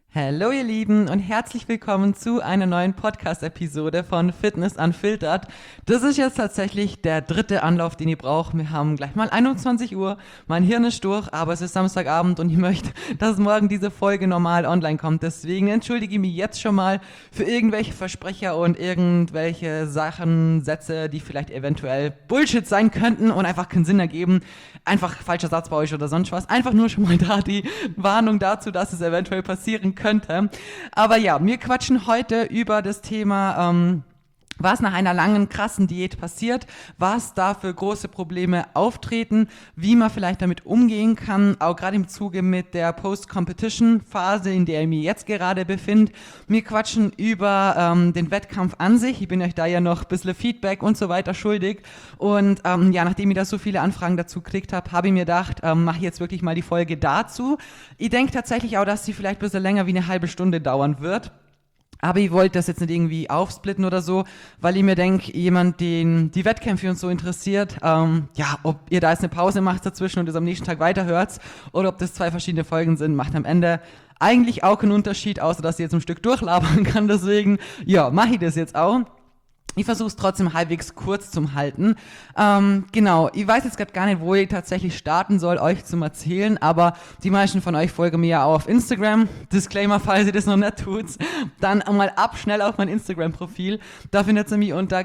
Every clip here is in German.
Hallo ihr Lieben und herzlich willkommen zu einer neuen Podcast-Episode von Fitness Unfiltered. Das ist jetzt tatsächlich der dritte Anlauf, den ihr braucht. Wir haben gleich mal 21 Uhr, mein Hirn ist durch, aber es ist Samstagabend und ich möchte, dass morgen diese Folge normal online kommt. Deswegen entschuldige ich mich jetzt schon mal für irgendwelche Versprecher und irgendwelche Sachen, Sätze, die vielleicht eventuell Bullshit sein könnten und einfach keinen Sinn ergeben. Einfach falscher Satz bei euch oder sonst was. Einfach nur schon mal da die Warnung dazu, dass es eventuell passieren könnte. Aber ja, wir quatschen heute über das Thema, was nach einer langen, krassen Diät passiert, was da für große Probleme auftreten, wie man vielleicht damit umgehen kann, auch gerade im Zuge mit der Post-Competition-Phase, in der ich mich jetzt gerade befinde. Wir quatschen über den Wettkampf an sich. Ich bin euch da ja noch ein bisschen Feedback und so weiter schuldig. Und ja, nachdem ich da so viele Anfragen dazu gekriegt habe, habe ich mir gedacht, mache ich jetzt wirklich mal die Folge dazu. Ich denke tatsächlich auch, dass sie vielleicht ein bisschen länger wie eine halbe Stunde dauern wird. Aber ich wollte das jetzt nicht irgendwie aufsplitten oder so, weil ich mir denke, jemand, den die Wettkämpfe uns so interessiert, ja, ob ihr da jetzt eine Pause macht dazwischen und es am nächsten Tag weiterhört oder ob das zwei verschiedene Folgen sind, macht am Ende eigentlich auch keinen Unterschied, außer dass ich jetzt ein Stück durchlabern kann. Deswegen, ja, mache ich das jetzt auch. Ich versuche es trotzdem halbwegs kurz zu halten. Genau, ich weiß jetzt gerade gar nicht, wo ich tatsächlich starten soll, euch zu erzählen, aber die meisten von euch folgen mir ja auch auf Instagram. Disclaimer, falls ihr das noch nicht tut, dann mal schnell auf mein Instagram-Profil. Da findet ihr mich unter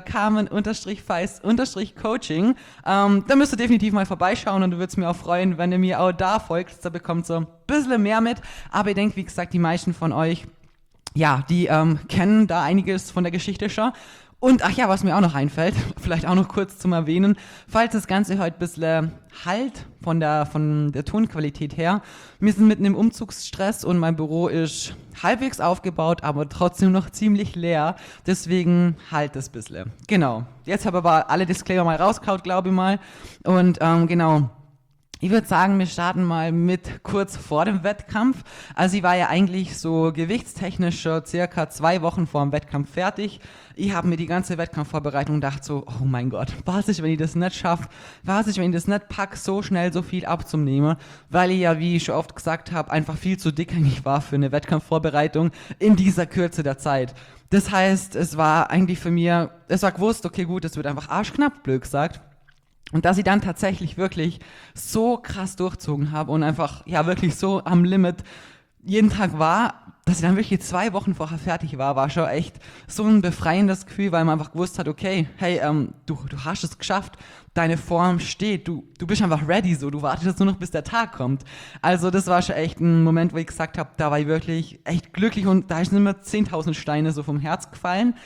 Carmen_Feist_Coaching. Da müsst ihr definitiv mal vorbeischauen und du würdest mir auch freuen, wenn ihr mir auch da folgt. Da bekommt ihr so ein bisschen mehr mit. Aber ich denke, wie gesagt, die meisten von euch, ja, die kennen da einiges von der Geschichte schon. Und ach ja, was mir auch noch einfällt, vielleicht auch noch kurz zum Erwähnen, falls das Ganze heute ein bisschen halt von der Tonqualität her, wir sind mitten im Umzugsstress und mein Büro ist halbwegs aufgebaut, aber trotzdem noch ziemlich leer, deswegen halt das bisschen. Genau, jetzt habe ich aber alle Disclaimer mal rausgehauen, glaube ich mal, und genau. Ich würde sagen, wir starten mal mit kurz vor dem Wettkampf. Also ich war ja eigentlich so gewichtstechnisch schon circa 2 Wochen vor dem Wettkampf fertig. Ich habe mir die ganze Wettkampfvorbereitung gedacht so, oh mein Gott, was ist, wenn ich das nicht schaffe? Was ist, wenn ich das nicht packe, so schnell so viel abzunehmen? Weil ich ja, wie ich schon oft gesagt habe, einfach viel zu dick eigentlich war für eine Wettkampfvorbereitung in dieser Kürze der Zeit. Das heißt, es war eigentlich für mich, es war gewusst, okay gut, es wird einfach arschknapp, blöd gesagt. Und dass ich dann tatsächlich wirklich so krass durchzogen habe und einfach, ja, wirklich so am Limit jeden Tag war, dass ich dann wirklich 2 Wochen vorher fertig war schon echt so ein befreiendes Gefühl, weil man einfach gewusst hat, okay, hey, du hast es geschafft, deine Form steht, du bist einfach ready so, du wartest jetzt nur noch, bis der Tag kommt. Also das war schon echt ein Moment, wo ich gesagt habe, da war ich wirklich echt glücklich und da ist nicht mehr 10.000 Steine so vom Herz gefallen,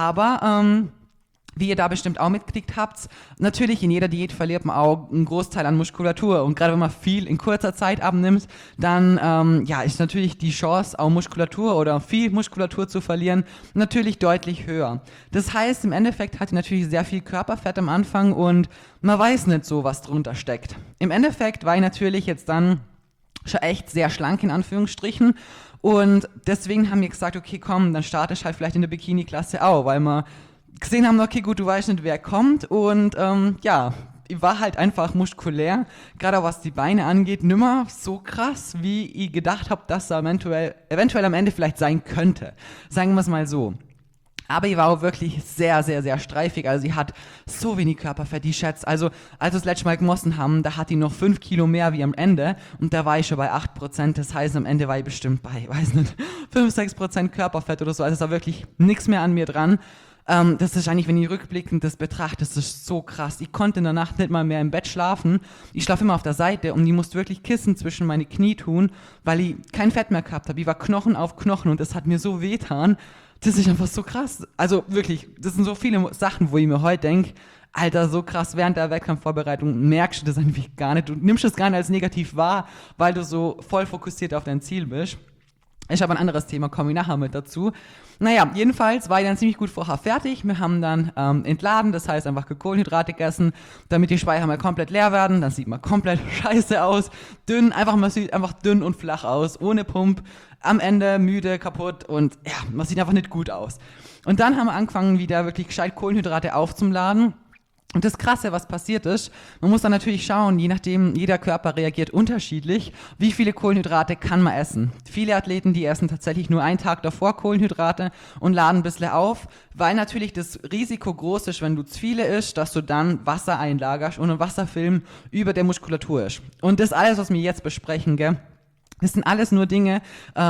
aber wie ihr da bestimmt auch mitgekriegt habt, natürlich in jeder Diät verliert man auch einen Großteil an Muskulatur und gerade wenn man viel in kurzer Zeit abnimmt, dann ja, ist natürlich die Chance, auch Muskulatur oder viel Muskulatur zu verlieren, natürlich deutlich höher. Das heißt, im Endeffekt hat ihr natürlich sehr viel Körperfett am Anfang und man weiß nicht so, was drunter steckt. Im Endeffekt war ich natürlich jetzt dann schon echt sehr schlank in Anführungsstrichen und deswegen haben wir gesagt, okay, komm, dann starte ich halt vielleicht in der Bikini-Klasse auch, weil man gesehen haben, okay, gut, du weißt nicht, wer kommt und ja, ich war halt einfach muskulär, gerade was die Beine angeht, nimmer so krass, wie ich gedacht habe, dass er eventuell am Ende vielleicht sein könnte. Sagen wir es mal so. Aber ich war auch wirklich sehr, sehr, sehr streifig. Also sie hat so wenig Körperfett, ich schätze. Also als wir das letzte Mal gemessen haben, da hat die noch 5 Kilo mehr wie am Ende. Und da war ich schon bei 8%. Das heißt, am Ende war ich bestimmt bei, weiß nicht, 5-6% Körperfett oder so. Also es war wirklich nichts mehr an mir dran. Das ist eigentlich, wenn ich rückblickend das betrachte, das ist so krass. Ich konnte in der Nacht nicht mal mehr im Bett schlafen. Ich schlafe immer auf der Seite und ich musste wirklich Kissen zwischen meine Knie tun, weil ich kein Fett mehr gehabt habe. Ich war Knochen auf Knochen und das hat mir so wehgetan. Das ist einfach so krass. Also wirklich, das sind so viele Sachen, wo ich mir heute denke, Alter, so krass, während der Wettkampfvorbereitung merkst du das eigentlich gar nicht. Du nimmst es gar nicht als negativ wahr, weil du so voll fokussiert auf dein Ziel bist. Ich habe ein anderes Thema, komme ich nachher mit dazu. Naja, jedenfalls war ich dann ziemlich gut vorher fertig. Wir haben dann entladen, das heißt einfach Kohlenhydrate gegessen, damit die Speicher mal komplett leer werden. Dann sieht man komplett scheiße aus, dünn, man sieht einfach dünn und flach aus, ohne Pump, am Ende müde, kaputt und ja, man sieht einfach nicht gut aus. Und dann haben wir angefangen, wieder wirklich gescheit Kohlenhydrate aufzuladen. Und das Krasse, was passiert ist, man muss dann natürlich schauen, je nachdem, jeder Körper reagiert unterschiedlich, wie viele Kohlenhydrate kann man essen. Viele Athleten, die essen tatsächlich nur einen Tag davor Kohlenhydrate und laden ein bisschen auf, weil natürlich das Risiko groß ist, wenn du zu viele isst, dass du dann Wasser einlagerst und ein Wasserfilm über der Muskulatur ist. Und das alles, was wir jetzt besprechen, gell? Das sind alles nur Dinge,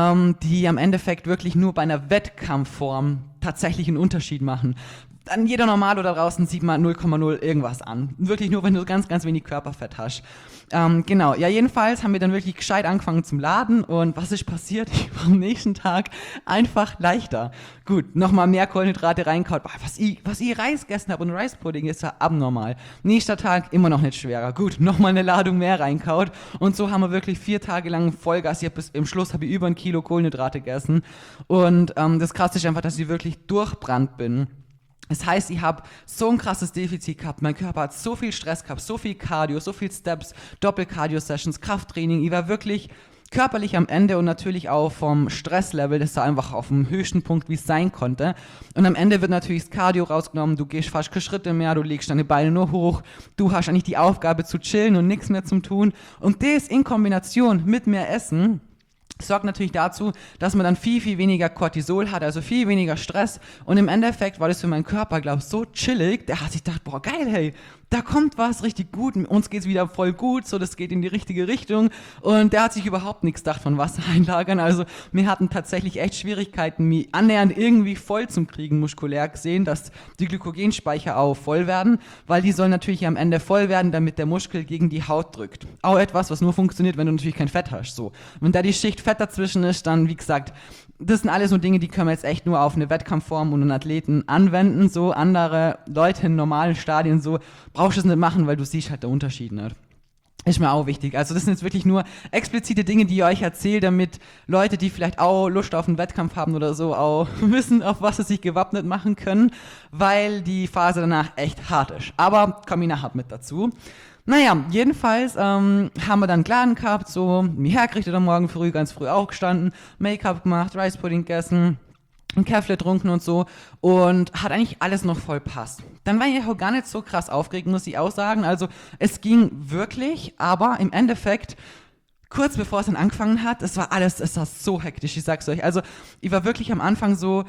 die am Endeffekt wirklich nur bei einer Wettkampfform tatsächlich einen Unterschied machen. Dann jeder Normalo da draußen sieht man 0,0 irgendwas an. Wirklich nur, wenn du ganz, ganz wenig Körperfett hast. Genau, ja jedenfalls haben wir dann wirklich gescheit angefangen zum Laden und was ist passiert? Ich war am nächsten Tag einfach leichter. Gut, nochmal mehr Kohlenhydrate reinkaut. Boah, was ich Reis gegessen habe und Reispudding ist ja abnormal. Nächster Tag immer noch nicht schwerer. Gut, nochmal eine Ladung mehr reinkaut und so haben wir wirklich 4 Tage lang Vollgas. Im Schluss habe ich über 1 Kilo Kohlenhydrate gegessen und das Krasse ist einfach, dass ich wirklich durchbrannt bin. Das heißt, ich habe so ein krasses Defizit gehabt, mein Körper hat so viel Stress gehabt, so viel Cardio, so viel Steps, Doppel-Cardio-Sessions, Krafttraining, ich war wirklich körperlich am Ende und natürlich auch vom Stresslevel, das war einfach auf dem höchsten Punkt, wie es sein konnte. Und am Ende wird natürlich das Cardio rausgenommen, du gehst fast keine Schritte mehr, du legst deine Beine nur hoch, du hast eigentlich die Aufgabe zu chillen und nichts mehr zum Tun. Und das in Kombination mit mehr Essen sorgt natürlich dazu, dass man dann viel, viel weniger Cortisol hat, also viel weniger Stress. Und im Endeffekt war das für meinen Körper, glaube ich, so chillig, der hat sich gedacht, boah, geil, hey, da kommt was richtig gut, uns geht's wieder voll gut, so, das geht in die richtige Richtung. Und der hat sich überhaupt nichts gedacht von Wasser einlagern. Also wir hatten tatsächlich echt Schwierigkeiten, mich annähernd irgendwie voll zum Kriegen, muskulär gesehen, dass die Glykogenspeicher auch voll werden, weil die sollen natürlich am Ende voll werden, damit der Muskel gegen die Haut drückt. Auch etwas, was nur funktioniert, wenn du natürlich kein Fett hast, so. Wenn da die Schicht Fett dazwischen ist, dann, wie gesagt, das sind alles so Dinge, die können wir jetzt echt nur auf eine Wettkampfform und einen Athleten anwenden. So andere Leute in normalen Stadien, so brauchst du es nicht machen, weil du siehst halt den Unterschied nicht. Ist mir auch wichtig. Also das sind jetzt wirklich nur explizite Dinge, die ich euch erzähle, damit Leute, die vielleicht auch Lust auf einen Wettkampf haben oder so, auch wissen, auf was sie sich gewappnet machen können, weil die Phase danach echt hart ist. Aber komme ich nachher mit dazu. Naja, jedenfalls haben wir dann Laden gehabt, so mich hergerichtet am Morgen früh, ganz früh aufgestanden, Make-up gemacht, Reispudding gegessen, ein Käffle getrunken und so und hat eigentlich alles noch voll passt. Dann war ich auch gar nicht so krass aufgeregt, muss ich auch sagen. Also es ging wirklich, aber im Endeffekt kurz bevor es dann angefangen hat, es war so hektisch, ich sag's euch. Also ich war wirklich am Anfang so,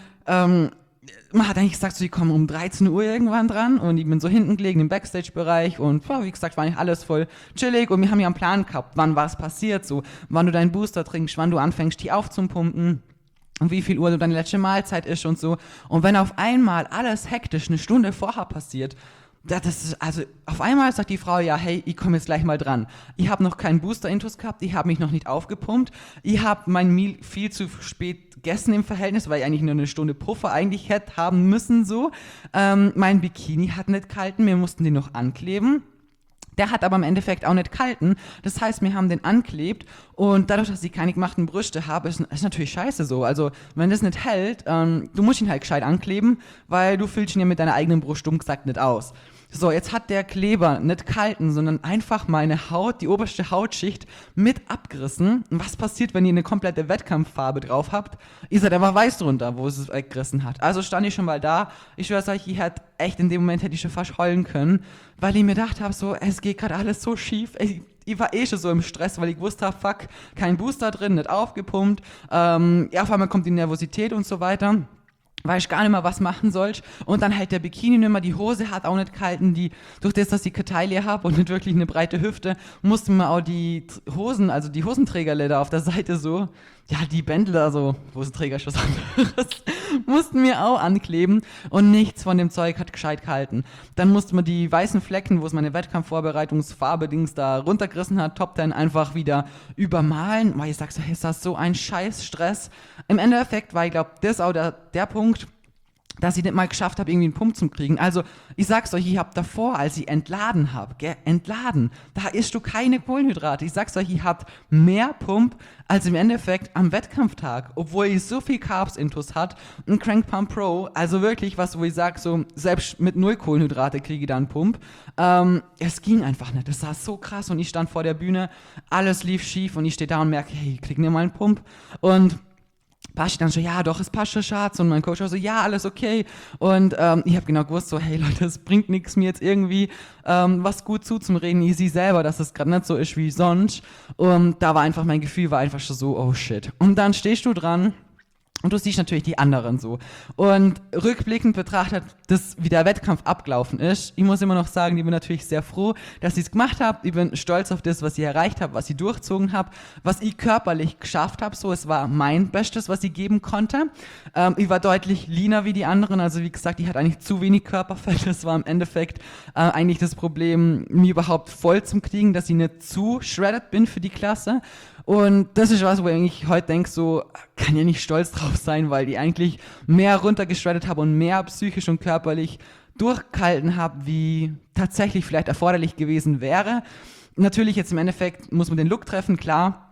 man hat eigentlich gesagt, so, die kommen um 13 Uhr irgendwann dran und ich bin so hinten gelegen im Backstage-Bereich und ja, wie gesagt, war nicht alles voll chillig und wir haben ja einen Plan gehabt, wann was passiert, so, wann du deinen Booster trinkst, wann du anfängst, die aufzupumpen und wie viel Uhr du deine letzte Mahlzeit isst und so. Und wenn auf einmal alles hektisch 1 Stunde vorher passiert, also auf einmal sagt die Frau, ja, hey, ich komme jetzt gleich mal dran. Ich habe noch keinen Booster-Intus gehabt, ich habe mich noch nicht aufgepumpt, ich habe mein Meal viel zu spät gegessen im Verhältnis, weil ich eigentlich nur 1 Stunde Puffer eigentlich hätte haben müssen, so. Mein Bikini hat nicht gehalten, wir mussten den noch ankleben. Der hat aber im Endeffekt auch nicht gehalten. Das heißt, wir haben den anklebt und dadurch, dass ich keine gemachten Brüste habe, ist natürlich scheiße so. Also, wenn das nicht hält, du musst ihn halt gescheit ankleben, weil du füllst ihn ja mit deiner eigenen Brust stumm gesagt nicht aus. So, jetzt hat der Kleber nicht gehalten, sondern einfach meine Haut, die oberste Hautschicht, mit abgerissen. Und was passiert, wenn ihr eine komplette Wettkampffarbe drauf habt? Ihr seid einfach weiß drunter, wo es weggerissen hat. Also stand ich schon mal da. Ich schwör's euch, in dem Moment hätte ich schon fast heulen können, weil ich mir gedacht habe, so, es geht gerade alles so schief. Ich war schon so im Stress, weil ich wusste habe, fuck, kein Booster drin, nicht aufgepumpt. Ja, auf einmal kommt die Nervosität und so weiter. Weiß gar nicht mehr, was machen sollst. Und dann halt der Bikini nicht mehr, die Hose hat auch nicht gehalten, durch das, dass ich keine Taille habe und nicht wirklich eine breite Hüfte, mussten wir auch die Hosen, also die Hosenträgerle da auf der Seite so, ja, die Bändel da so, Hosenträger ist was anderes, mussten wir auch ankleben und nichts von dem Zeug hat gescheit gehalten. Dann mussten wir die weißen Flecken, wo es meine Wettkampfvorbereitungsfarbe-Dings da runtergerissen hat, Top 10 einfach wieder übermalen. Weil ich sag so, hey, ist das so ein scheiß Stress. Im Endeffekt war, ich glaube, das auch der Punkt, dass ich nicht mal geschafft habe, irgendwie einen Pump zu kriegen. Also, ich sag's euch, ich habe davor, als ich entladen habe, da isst du keine Kohlenhydrate. Ich sag's euch, ich hab mehr Pump als im Endeffekt am Wettkampftag, obwohl ich so viel Carbs-Intus hat, ein Crank Pump Pro, also wirklich was, wo ich sag, so, selbst mit 0 Kohlenhydrate kriege ich da einen Pump. Es ging einfach nicht, das war so krass und ich stand vor der Bühne, alles lief schief und ich stehe da und merke, hey, ich krieg mir mal einen Pump und Basti dann schon, ja doch, es passt schon, Schatz. Und mein Coach auch so, ja, alles okay. Und ich habe genau gewusst, so, hey Leute, es bringt nichts, mir jetzt irgendwie was gut zuzureden. Ich sehe selber, dass es gerade nicht so ist wie sonst. Und da war einfach, mein Gefühl war einfach schon so, oh shit. Und dann stehst du dran. Und du siehst natürlich die anderen so. Und rückblickend betrachtet, wie der Wettkampf abgelaufen ist, ich muss immer noch sagen, ich bin natürlich sehr froh, dass ich es gemacht habe. Ich bin stolz auf das, was ich erreicht habe, was ich durchzogen habe, was ich körperlich geschafft habe. So, es war mein Bestes, was ich geben konnte. Ich war deutlich leaner wie die anderen. Also wie gesagt, ich hatte eigentlich zu wenig Körperfett. Das war im Endeffekt eigentlich das Problem, mir überhaupt voll zu kriegen, dass ich nicht zu shredded bin für die Klasse. Und das ist was, wo ich eigentlich heute denke, so, kann ja nicht stolz drauf sein, weil die eigentlich mehr runtergeschreddet habe und mehr psychisch und körperlich durchgehalten habe, wie tatsächlich vielleicht erforderlich gewesen wäre. Natürlich jetzt im Endeffekt muss man den Look treffen, klar.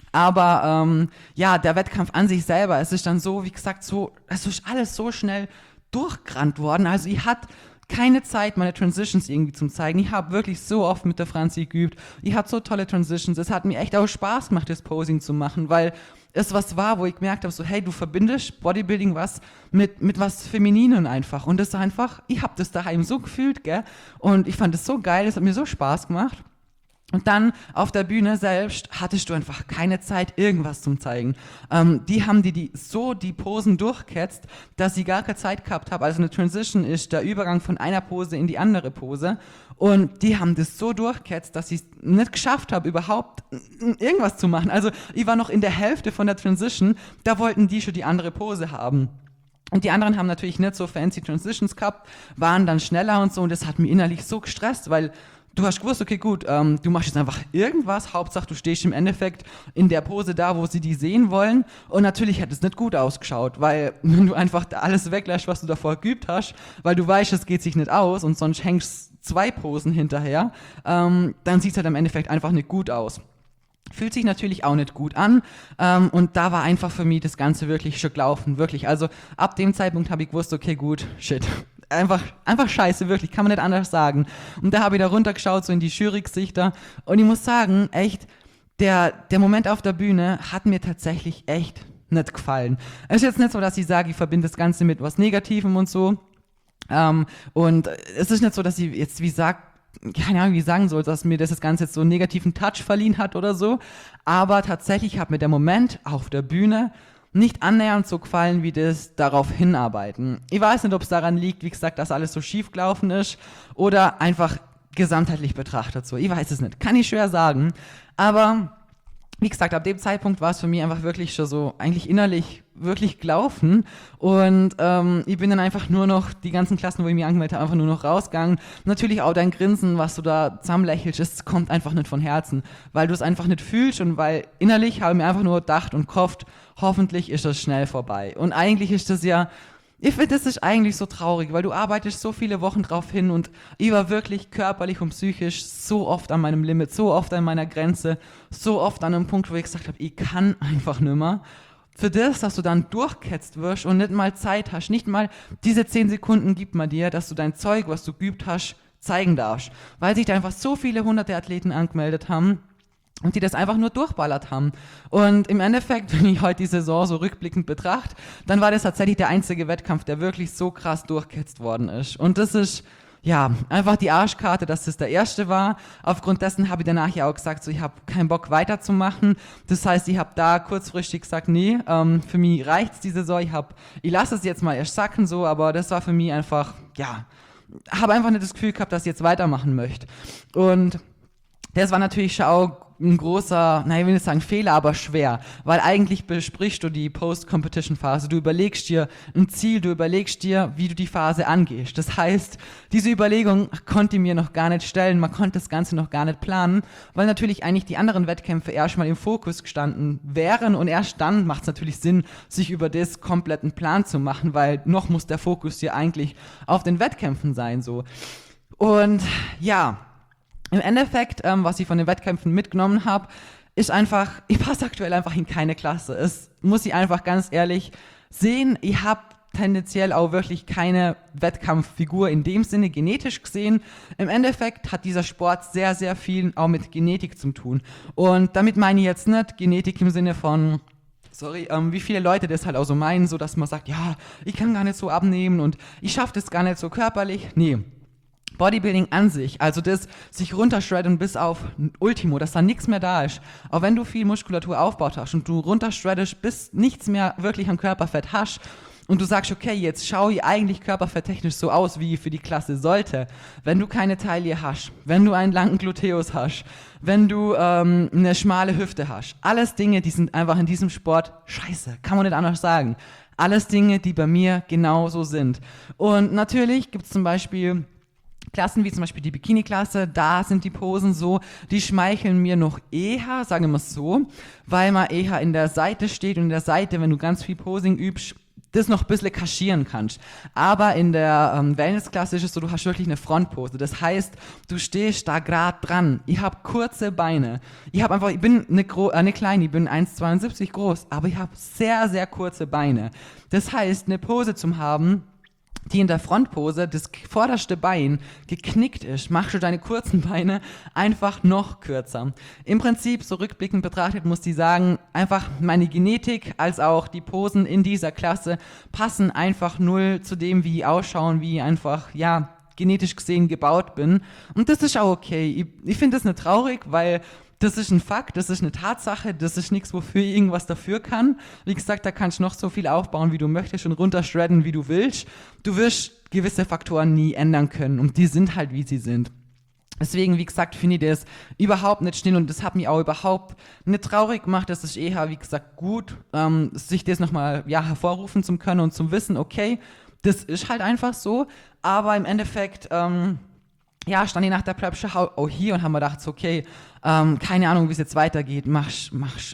Aber ja, der Wettkampf an sich selber, es ist dann so, wie gesagt, so, es ist alles so schnell durchgerannt worden. Also ich hatte keine Zeit, meine Transitions irgendwie zu zeigen. Ich habe wirklich so oft mit der Franzi geübt. Ich hatte so tolle Transitions. Es hat mir echt auch Spaß gemacht, das Posing zu machen, weil es was war, wo ich gemerkt habe, so hey, du verbindest Bodybuilding was mit was Femininen einfach. Und das ist einfach, ich habe das daheim so gefühlt, gell? Und ich fand es so geil, es hat mir so Spaß gemacht. Und dann auf der Bühne selbst hattest du einfach keine Zeit, irgendwas zum zeigen. Die haben die Posen durchgehetzt, dass ich gar keine Zeit gehabt habe. Also eine Transition ist der Übergang von einer Pose in die andere Pose. Und die haben das so durchgehetzt, dass ich es nicht geschafft habe, überhaupt irgendwas zu machen. Also ich war noch in der Hälfte von der Transition, da wollten die schon die andere Pose haben. Und die anderen haben natürlich nicht so fancy Transitions gehabt, waren dann schneller und so. Und das hat mich innerlich so gestresst, weil du hast gewusst, okay, gut, du machst jetzt einfach irgendwas, Hauptsache du stehst im Endeffekt in der Pose da, wo sie die sehen wollen. Und natürlich hat es nicht gut ausgeschaut, weil wenn du einfach alles weglässt, was du davor geübt hast, weil du weißt, es geht sich nicht aus und sonst hängst 2 Posen hinterher, dann sieht es halt im Endeffekt einfach nicht gut aus. Fühlt sich natürlich auch nicht gut an und da war einfach für mich das Ganze wirklich schon gelaufen, wirklich. Also ab dem Zeitpunkt habe ich gewusst, okay, gut, shit. Einfach scheiße, wirklich, kann man nicht anders sagen. Und da habe ich da runtergeschaut, so in die Jury-Gesichter. Und ich muss sagen, echt, der Moment auf der Bühne hat mir tatsächlich echt nicht gefallen. Es ist jetzt nicht so, dass ich sage, ich verbinde das Ganze mit was Negativem und so. Und es ist nicht so, dass ich jetzt, keine Ahnung, wie ich sagen soll, dass mir das Ganze jetzt so einen negativen Touch verliehen hat oder so. Aber tatsächlich hat mir der Moment auf der Bühne nicht annähernd so gefallen, wie das darauf hinarbeiten. Ich weiß nicht, ob es daran liegt, wie gesagt, dass alles so schief gelaufen ist oder einfach gesamtheitlich betrachtet so. Ich weiß es nicht, kann ich schwer sagen. Aber wie gesagt, ab dem Zeitpunkt war es für mich einfach wirklich schon so, eigentlich innerlich wirklich gelaufen und ich bin dann einfach nur noch, die ganzen Klassen, wo ich mich angemeldet habe, einfach nur noch rausgegangen. Natürlich auch dein Grinsen, was du da zusammenlächelst, es kommt einfach nicht von Herzen, weil du es einfach nicht fühlst und weil innerlich habe ich mir einfach nur gedacht und gehofft, hoffentlich ist das schnell vorbei. Und eigentlich ist das ja, ich finde, das ist eigentlich so traurig, weil du arbeitest so viele Wochen drauf hin und ich war wirklich körperlich und psychisch so oft an meinem Limit, so oft an meiner Grenze, so oft an einem Punkt, wo ich gesagt habe, ich kann einfach nicht mehr. Für das, dass du dann durchgehetzt wirst und nicht mal Zeit hast, nicht mal diese 10 Sekunden gibt man dir, dass du dein Zeug, was du geübt hast, zeigen darfst. Weil sich da einfach so viele hunderte Athleten angemeldet haben und die das einfach nur durchballert haben. Und im Endeffekt, wenn ich heute die Saison so rückblickend betrachte, dann war das tatsächlich der einzige Wettkampf, der wirklich so krass durchgehetzt worden ist. Und das ist, ja, einfach die Arschkarte, dass das der erste war. Aufgrund dessen habe ich danach ja auch gesagt, so, ich habe keinen Bock weiterzumachen. Das heißt, ich habe da kurzfristig gesagt, nee, für mich reicht's die Saison. Ich lasse es jetzt mal erst sacken so, aber das war für mich einfach, ja, habe einfach nicht das Gefühl gehabt, dass ich jetzt weitermachen möchte. Und das war natürlich schon auch ein großer, naja, ich will nicht sagen Fehler, aber schwer, weil eigentlich besprichst du die Post-Competition-Phase, du überlegst dir ein Ziel, du überlegst dir, wie du die Phase angehst. Das heißt, diese Überlegung konnte ich mir noch gar nicht stellen, man konnte das Ganze noch gar nicht planen, weil natürlich eigentlich die anderen Wettkämpfe erstmal im Fokus gestanden wären und erst dann macht es natürlich Sinn, sich über das kompletten Plan zu machen, weil noch muss der Fokus hier eigentlich auf den Wettkämpfen sein, so. Und ja, im Endeffekt, was ich von den Wettkämpfen mitgenommen habe, ist einfach, ich passe aktuell einfach in keine Klasse. Es muss ich einfach ganz ehrlich sehen, ich habe tendenziell auch wirklich keine Wettkampffigur in dem Sinne genetisch gesehen. Im Endeffekt hat dieser Sport sehr, sehr viel auch mit Genetik zu tun. Und damit meine ich jetzt nicht Genetik im Sinne von sorry, wie viele Leute das halt auch so meinen, so dass man sagt, ja, ich kann gar nicht so abnehmen und ich schaffe das gar nicht so körperlich. Nee. Bodybuilding an sich, also das sich runtershredden bis auf Ultimo, dass da nichts mehr da ist. Auch wenn du viel Muskulatur aufgebaut hast und du runtershreddest, bis nichts mehr wirklich an Körperfett hast und du sagst, okay, jetzt schau ich eigentlich körperfetttechnisch so aus, wie ich für die Klasse sollte. Wenn du keine Taille hast, wenn du einen langen Gluteus hast, wenn du eine schmale Hüfte hast, alles Dinge, die sind einfach in diesem Sport scheiße, kann man nicht anders sagen. Alles Dinge, die bei mir genauso sind. Und natürlich gibt es zum Beispiel Klassen wie zum Beispiel die Bikini-Klasse, da sind die Posen so, die schmeicheln mir noch eher, sagen wir es so, weil man eher in der Seite steht und in der Seite, wenn du ganz viel Posing übst, das noch ein bisschen kaschieren kannst. Aber in der Wellness-Klasse ist es so, du hast wirklich eine Frontpose. Das heißt, du stehst da gerade dran. Ich habe kurze Beine. Ich bin eine kleine, ich bin 1,72 groß, aber ich habe sehr, sehr kurze Beine. Das heißt, eine Pose zu haben, die in der Frontpose das vorderste Bein geknickt ist, machst du deine kurzen Beine einfach noch kürzer. Im Prinzip, so rückblickend betrachtet, muss ich sagen, einfach meine Genetik als auch die Posen in dieser Klasse passen einfach null zu dem, wie ich ausschauen, wie ich einfach, ja, genetisch gesehen gebaut bin. Und das ist auch okay. Ich finde das nicht traurig, weil das ist ein Fakt, das ist eine Tatsache, das ist nichts, wofür ich irgendwas dafür kann. Wie gesagt, da kannst du noch so viel aufbauen, wie du möchtest und runtershredden, wie du willst. Du wirst gewisse Faktoren nie ändern können und die sind halt, wie sie sind. Deswegen, wie gesagt, finde ich das überhaupt nicht schlimm und das hat mich auch überhaupt nicht traurig gemacht. Das ist eher, wie gesagt, gut, sich das nochmal hervorrufen zu können und zu wissen, okay, das ist halt einfach so. Aber im Endeffekt, stand ich nach der Prep auch hier und haben mir gedacht, so, okay, keine Ahnung, wie es jetzt weitergeht, gehst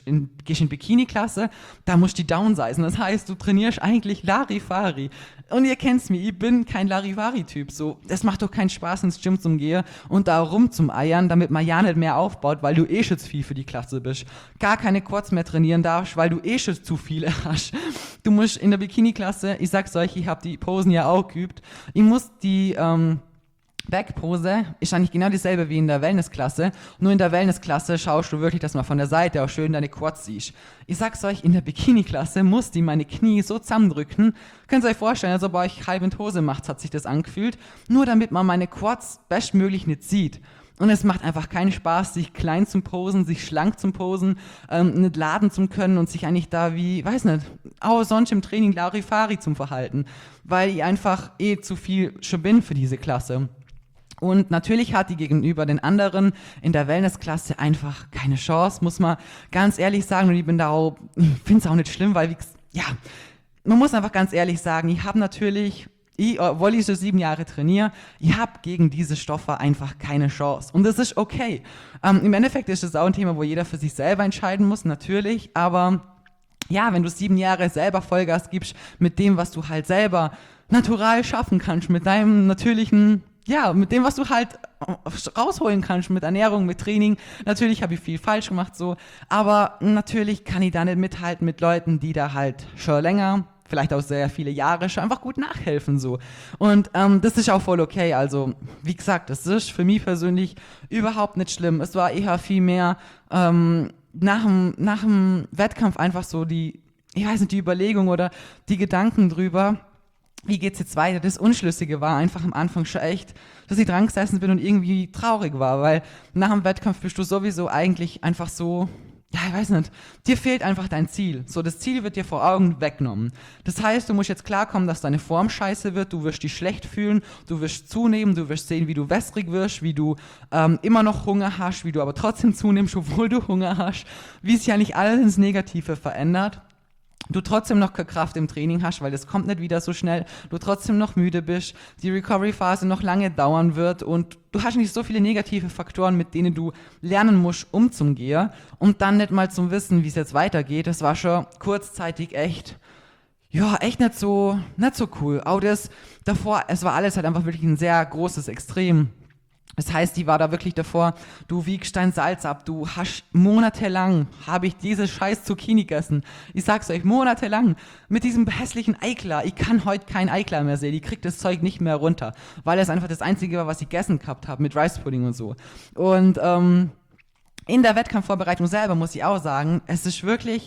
in Bikini-Klasse, da musst du die downsizen. Das heißt, du trainierst eigentlich Larifari. Und ihr kennt's mich, ich bin kein Larifari-Typ. So, es macht doch keinen Spaß, ins Gym zu gehen und da rum zum Eiern, damit man ja nicht mehr aufbaut, weil du schon zu viel für die Klasse bist. Gar keine Quads mehr trainieren darfst, weil du schon zu viele hast. Du musst in der Bikini-Klasse, ich sag's euch, ich habe die Posen ja auch geübt, ich muss die, Backpose ist eigentlich genau dieselbe wie in der Wellnessklasse, nur in der Wellnessklasse schaust du wirklich, dass man von der Seite auch schön deine Quads siehst. Ich sag's euch, in der Bikini-Klasse musste ich meine Knie so zusammendrücken, könnt ihr euch vorstellen, als ob ihr euch halb in die Hose macht, hat sich das angefühlt, nur damit man meine Quads bestmöglich nicht sieht. Und es macht einfach keinen Spaß, sich klein zum Posen, sich schlank zum Posen, nicht laden zu können und sich eigentlich da wie, weiß nicht, auch sonst im Training Larifari zum Verhalten, weil ich einfach zu viel schon bin für diese Klasse. Und natürlich hat die gegenüber den anderen in der Wellnessklasse einfach keine Chance, muss man ganz ehrlich sagen. Und ich finde es auch nicht schlimm, weil, man muss einfach ganz ehrlich sagen, ich habe natürlich, obwohl ich so 7 Jahre trainiere, ich habe gegen diese Stoffe einfach keine Chance. Und das ist okay. Im Endeffekt ist das auch ein Thema, wo jeder für sich selber entscheiden muss, natürlich. Aber ja, wenn du 7 Jahre selber Vollgas gibst mit dem, was du halt selber natural schaffen kannst, mit deinem natürlichen, mit dem, was du halt rausholen kannst, mit Ernährung, mit Training. Natürlich habe ich viel falsch gemacht, so. Aber natürlich kann ich da nicht mithalten mit Leuten, die da halt schon länger, vielleicht auch sehr viele Jahre, schon einfach gut nachhelfen, so. Und das ist auch voll okay. Also, wie gesagt, das ist für mich persönlich überhaupt nicht schlimm. Es war eher viel mehr nach dem Wettkampf einfach so die Überlegung oder die Gedanken drüber, wie geht's jetzt weiter? Das Unschlüssige war einfach am Anfang schon echt, dass ich dran gesessen bin und irgendwie traurig war, weil nach dem Wettkampf bist du sowieso eigentlich einfach so, ich weiß nicht, dir fehlt einfach dein Ziel. So, das Ziel wird dir vor Augen weggenommen. Das heißt, du musst jetzt klarkommen, dass deine Form scheiße wird, du wirst dich schlecht fühlen, du wirst zunehmen, du wirst sehen, wie du wässrig wirst, wie du immer noch Hunger hast, wie du aber trotzdem zunimmst, obwohl du Hunger hast, wie sich ja nicht alles ins Negative verändert. Du trotzdem noch keine Kraft im Training hast, weil das kommt nicht wieder so schnell, du trotzdem noch müde bist, die Recovery-Phase noch lange dauern wird und du hast nicht so viele negative Faktoren, mit denen du lernen musst, umzugehen und dann nicht mal zum Wissen, wie es jetzt weitergeht. Das war schon kurzzeitig echt nicht so cool. Auch das davor, es war alles halt einfach wirklich ein sehr großes Extrem. Das heißt, die war da wirklich davor, du wiegst dein Salz ab, du hast monatelang, habe ich diese scheiß Zucchini gegessen. Ich sag's euch, monatelang, mit diesem hässlichen Eiklar. Ich kann heute kein Eiklar mehr sehen, ich krieg das Zeug nicht mehr runter, weil es einfach das Einzige war, was ich gegessen gehabt habe, mit Rice Pudding und so. Und In der Wettkampfvorbereitung selber muss ich auch sagen, es ist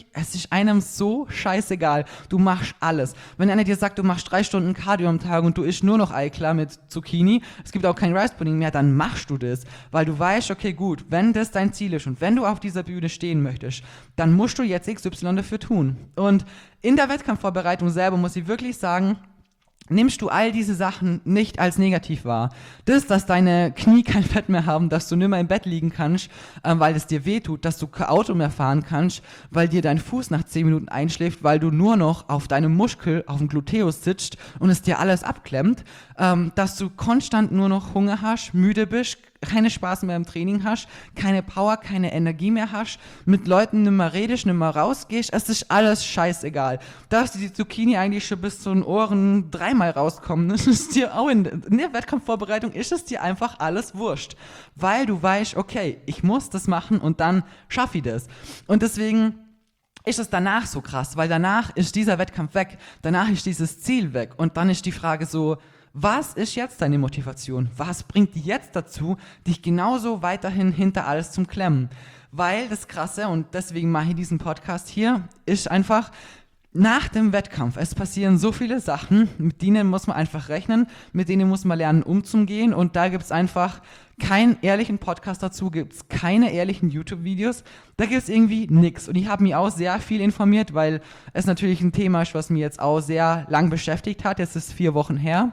einem so scheißegal. Du machst alles. Wenn einer dir sagt, du machst 3 Stunden Cardio am Tag und du isst nur noch Eiklar mit Zucchini, es gibt auch kein Rice Pudding mehr, dann machst du das. Weil du weißt, okay, gut, wenn das dein Ziel ist und wenn du auf dieser Bühne stehen möchtest, dann musst du jetzt XY dafür tun. Und in der Wettkampfvorbereitung selber muss ich wirklich sagen, nimmst du all diese Sachen nicht als negativ wahr. Das, dass deine Knie kein Fett mehr haben, dass du nicht mehr im Bett liegen kannst, weil es dir wehtut, dass du kein Auto mehr fahren kannst, weil dir dein Fuß nach 10 Minuten einschläft, weil du nur noch auf deinem Muskel, auf dem Gluteus sitzt und es dir alles abklemmt, dass du konstant nur noch Hunger hast, müde bist, keine Spaß mehr im Training hast, keine Power, keine Energie mehr hast, mit Leuten nimmer redest, nimmer rausgehst, es ist alles scheißegal. Dass die Zucchini eigentlich schon bis zu den Ohren 3-mal rauskommen, das ist dir auch in der Wettkampfvorbereitung ist es dir einfach alles wurscht. Weil du weißt, okay, ich muss das machen und dann schaffe ich das. Und deswegen ist es danach so krass, weil danach ist dieser Wettkampf weg, danach ist dieses Ziel weg und dann ist die Frage so, was ist jetzt deine Motivation? Was bringt dich jetzt dazu, dich genauso weiterhin hinter alles zu klemmen? Weil das Krasse, und deswegen mache ich diesen Podcast hier, ist einfach, nach dem Wettkampf, es passieren so viele Sachen, mit denen muss man einfach rechnen, mit denen muss man lernen umzugehen und da gibt es einfach keinen ehrlichen Podcast dazu, gibt es keine ehrlichen YouTube-Videos, da gibt es irgendwie nichts. Und ich habe mich auch sehr viel informiert, weil es natürlich ein Thema ist, was mich jetzt auch sehr lang beschäftigt hat, jetzt ist es 4 Wochen her.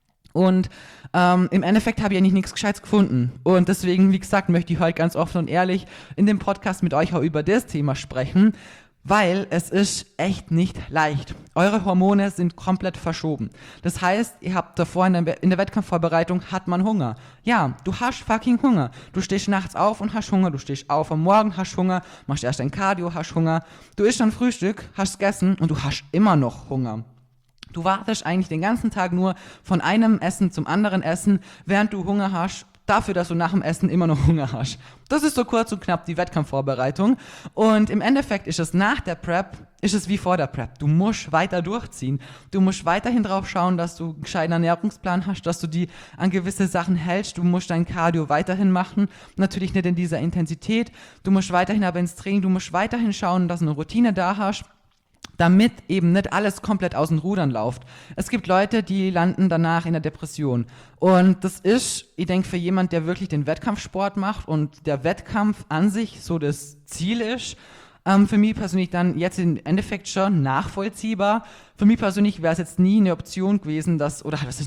Und im Endeffekt habe ich eigentlich nichts Gescheites gefunden. Und deswegen, wie gesagt, möchte ich heute ganz offen und ehrlich in dem Podcast mit euch auch über das Thema sprechen, weil es ist echt nicht leicht. Eure Hormone sind komplett verschoben. Das heißt, ihr habt davor in der Wettkampfvorbereitung hat man Hunger. Ja, du hast fucking Hunger. Du stehst nachts auf und hast Hunger. Du stehst auf am Morgen, hast Hunger, machst erst ein Cardio, hast Hunger. Du isst dann Frühstück, hast gegessen und du hast immer noch Hunger. Du wartest eigentlich den ganzen Tag nur von einem Essen zum anderen Essen, während du Hunger hast, dafür, dass du nach dem Essen immer noch Hunger hast. Das ist so kurz und knapp die Wettkampfvorbereitung. Und im Endeffekt ist es nach der Prep, ist es wie vor der Prep. Du musst weiter durchziehen. Du musst weiterhin drauf schauen, dass du einen gescheiten Ernährungsplan hast, dass du die an gewisse Sachen hältst. Du musst dein Cardio weiterhin machen. Natürlich nicht in dieser Intensität. Du musst weiterhin aber ins Training. Du musst weiterhin schauen, dass du eine Routine da hast, damit eben nicht alles komplett aus den Rudern läuft. Es gibt Leute, die landen danach in der Depression. Und das ist, ich denke, für jemand, der wirklich den Wettkampfsport macht und der Wettkampf an sich so das Ziel ist, für mich persönlich dann jetzt im Endeffekt schon nachvollziehbar. Für mich persönlich wäre es jetzt nie eine Option gewesen, dass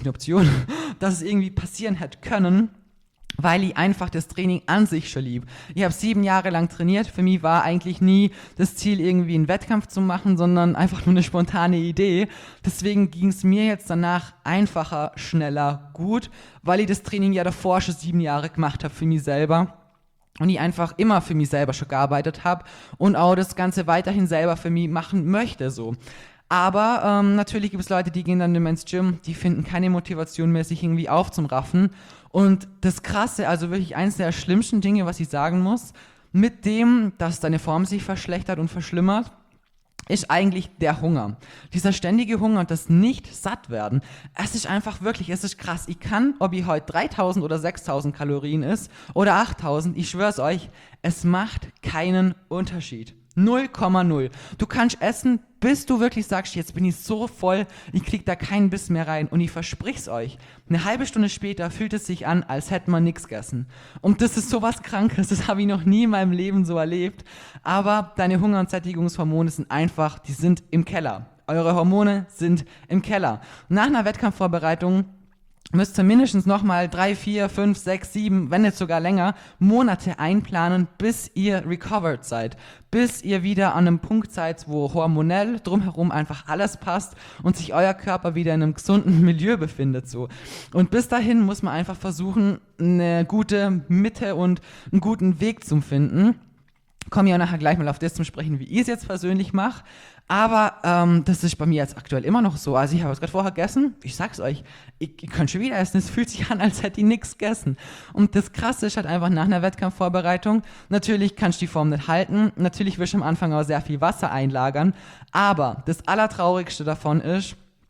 es irgendwie passieren hätte können, weil ich einfach das Training an sich schon lieb. Ich habe 7 Jahre lang trainiert. Für mich war eigentlich nie das Ziel, irgendwie einen Wettkampf zu machen, sondern einfach nur eine spontane Idee. Deswegen ging es mir jetzt danach einfacher, schneller, gut, weil ich das Training ja davor schon 7 Jahre gemacht habe für mich selber. Und ich einfach immer für mich selber schon gearbeitet habe und auch das Ganze weiterhin selber für mich machen möchte, so. Aber natürlich gibt es Leute, die gehen dann immer ins Gym, die finden keine Motivation mehr, sich irgendwie aufzuraffen. Und das Krasse, also wirklich eines der schlimmsten Dinge, was ich sagen muss, mit dem, dass deine Form sich verschlechtert und verschlimmert, ist eigentlich der Hunger. Dieser ständige Hunger und das Nicht-Satt-Werden. Es ist einfach wirklich, es ist krass. Ich kann, ob ich heute 3000 oder 6000 Kalorien isst oder 8000, ich schwör's euch, es macht keinen Unterschied. 0,0. Du kannst essen, bis du wirklich sagst, jetzt bin ich so voll, ich krieg da keinen Biss mehr rein. Und ich versprich's euch, eine halbe Stunde später fühlt es sich an, als hätte man nichts gegessen. Und das ist sowas Krankes, das habe ich noch nie in meinem Leben so erlebt. Aber deine Hunger- und Sättigungshormone sind einfach, die sind im Keller. Eure Hormone sind im Keller. Nach einer Wettkampfvorbereitung müsst ihr mindestens nochmal 3, 4, 5, 6, 7, wenn nicht sogar länger, Monate einplanen, bis ihr recovered seid. Bis ihr wieder an einem Punkt seid, wo hormonell drumherum einfach alles passt und sich euer Körper wieder in einem gesunden Milieu befindet. So. Und bis dahin muss man einfach versuchen, eine gute Mitte und einen guten Weg zu finden. Komme ich auch nachher gleich mal auf das zu sprechen, wie ich es jetzt persönlich mache. Aber das ist bei mir jetzt aktuell immer noch so. Also ich habe es gerade vorher gegessen. Ich sag's euch, ich kann schon wieder essen. Es fühlt sich an, als hätte ich nichts gegessen. Und das Krasse ist halt einfach nach einer Wettkampfvorbereitung. Natürlich kannst du die Form nicht halten. Natürlich wirst du am Anfang auch sehr viel Wasser einlagern. Aber das Allertraurigste davon ist,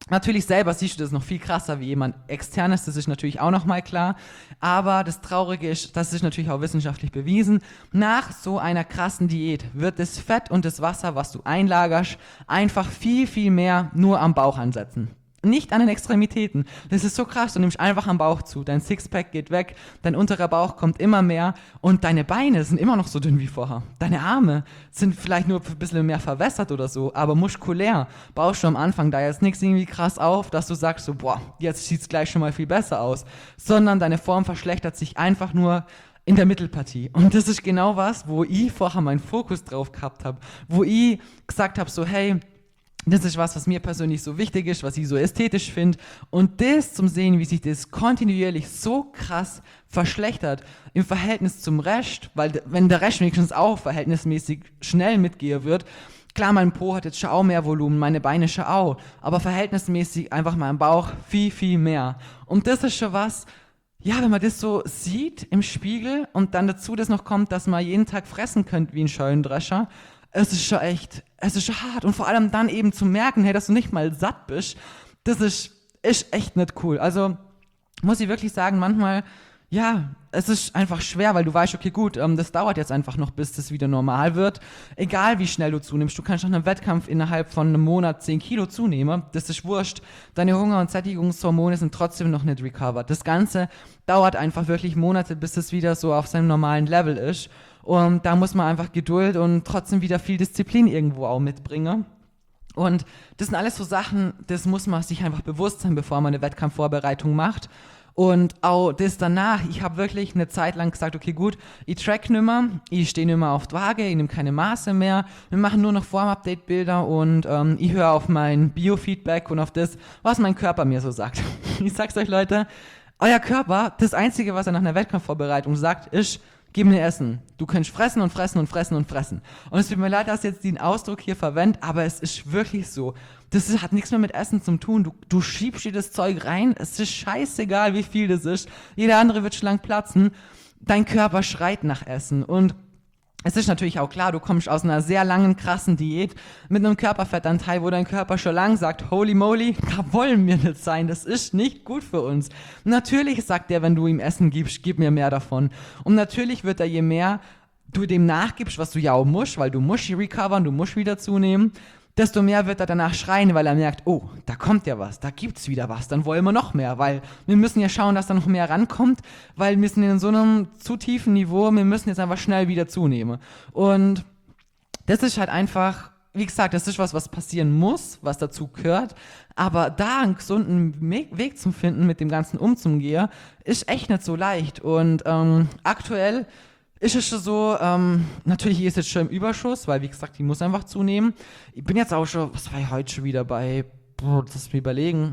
Natürlich selber siehst du das noch viel krasser wie jemand externes, das ist natürlich auch nochmal klar. Aber das Traurige ist, das ist natürlich auch wissenschaftlich bewiesen, nach so einer krassen Diät wird das Fett und das Wasser, was du einlagerst, einfach viel, viel mehr nur am Bauch ansetzen. Nicht an den Extremitäten. Das ist so krass, du nimmst einfach am Bauch zu, dein Sixpack geht weg, dein unterer Bauch kommt immer mehr und deine Beine sind immer noch so dünn wie vorher. Deine Arme sind vielleicht nur ein bisschen mehr verwässert oder so, aber muskulär baust du am Anfang da jetzt nichts irgendwie krass auf, dass du sagst so, boah, jetzt sieht es gleich schon mal viel besser aus, sondern deine Form verschlechtert sich einfach nur in der Mittelpartie. Und das ist genau was, wo ich vorher meinen Fokus drauf gehabt habe, wo ich gesagt habe so, hey, das ist was mir persönlich so wichtig ist, was ich so ästhetisch finde. Und das zum Sehen, wie sich das kontinuierlich so krass verschlechtert im Verhältnis zum Rest, weil wenn der Rest wenigstens auch verhältnismäßig schnell mitgehen wird, klar, mein Po hat jetzt schon auch mehr Volumen, meine Beine schon auch, aber verhältnismäßig einfach mein Bauch viel, viel mehr. Und das ist schon was, ja, wenn man das so sieht im Spiegel und dann dazu das noch kommt, dass man jeden Tag fressen könnt wie ein Scheunendrescher, es ist schon hart und vor allem dann eben zu merken, hey, dass du nicht mal satt bist, das ist echt nicht cool. Also muss ich wirklich sagen, manchmal, ja, es ist einfach schwer, weil du weißt, okay, gut, das dauert jetzt einfach noch, bis das wieder normal wird. Egal wie schnell du zunimmst, du kannst nach einem Wettkampf innerhalb von einem Monat 10 Kilo zunehmen, das ist wurscht. Deine Hunger- und Sättigungshormone sind trotzdem noch nicht recovered. Das Ganze dauert einfach wirklich Monate, bis es wieder so auf seinem normalen Level ist. Und da muss man einfach Geduld und trotzdem wieder viel Disziplin irgendwo auch mitbringen. Und das sind alles so Sachen, das muss man sich einfach bewusst sein, bevor man eine Wettkampfvorbereitung macht. Und auch das danach, ich habe wirklich eine Zeit lang gesagt, okay gut, ich track nimmer, ich stehe nimmer auf die Waage, ich nehme keine Maße mehr, wir machen nur noch Form-Update-Bilder und ich höre auf mein Biofeedback und auf das, was mein Körper mir so sagt. Ich sag's euch, Leute, euer Körper, das Einzige, was er nach einer Wettkampfvorbereitung sagt, ist, gib mir Essen. Du kannst fressen und fressen und fressen und fressen. Und es tut mir leid, dass ich jetzt den Ausdruck hier verwende, aber es ist wirklich so. Hat nichts mehr mit Essen zu tun. Du schiebst dir das Zeug rein, es ist scheißegal, wie viel das ist. Jeder andere wird schlank platzen. Dein Körper schreit nach Essen. Und es ist natürlich auch klar, du kommst aus einer sehr langen, krassen Diät mit einem Körperfettanteil, wo dein Körper schon lang sagt, holy moly, da wollen wir nicht sein, das ist nicht gut für uns. Natürlich sagt er, wenn du ihm Essen gibst, gib mir mehr davon. Und natürlich wird er, je mehr du dem nachgibst, was du ja auch musst, weil du musst recovern, du musst wieder zunehmen, desto mehr wird er danach schreien, weil er merkt, oh, da kommt ja was, da gibt's wieder was, dann wollen wir noch mehr, weil wir müssen ja schauen, dass da noch mehr rankommt, weil wir sind in so einem zu tiefen Niveau, wir müssen jetzt einfach schnell wieder zunehmen. Und das ist halt einfach, wie gesagt, das ist was passieren muss, was dazu gehört, aber da einen gesunden Weg zu finden, mit dem Ganzen umzugehen, ist echt nicht so leicht. Und aktuell ist es schon so, natürlich ist es schon im Überschuss, weil wie gesagt, die muss einfach zunehmen. Ich bin jetzt auch schon, was war ich heute schon wieder bei, lass mich überlegen.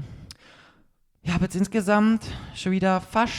Ich habe jetzt insgesamt schon wieder fast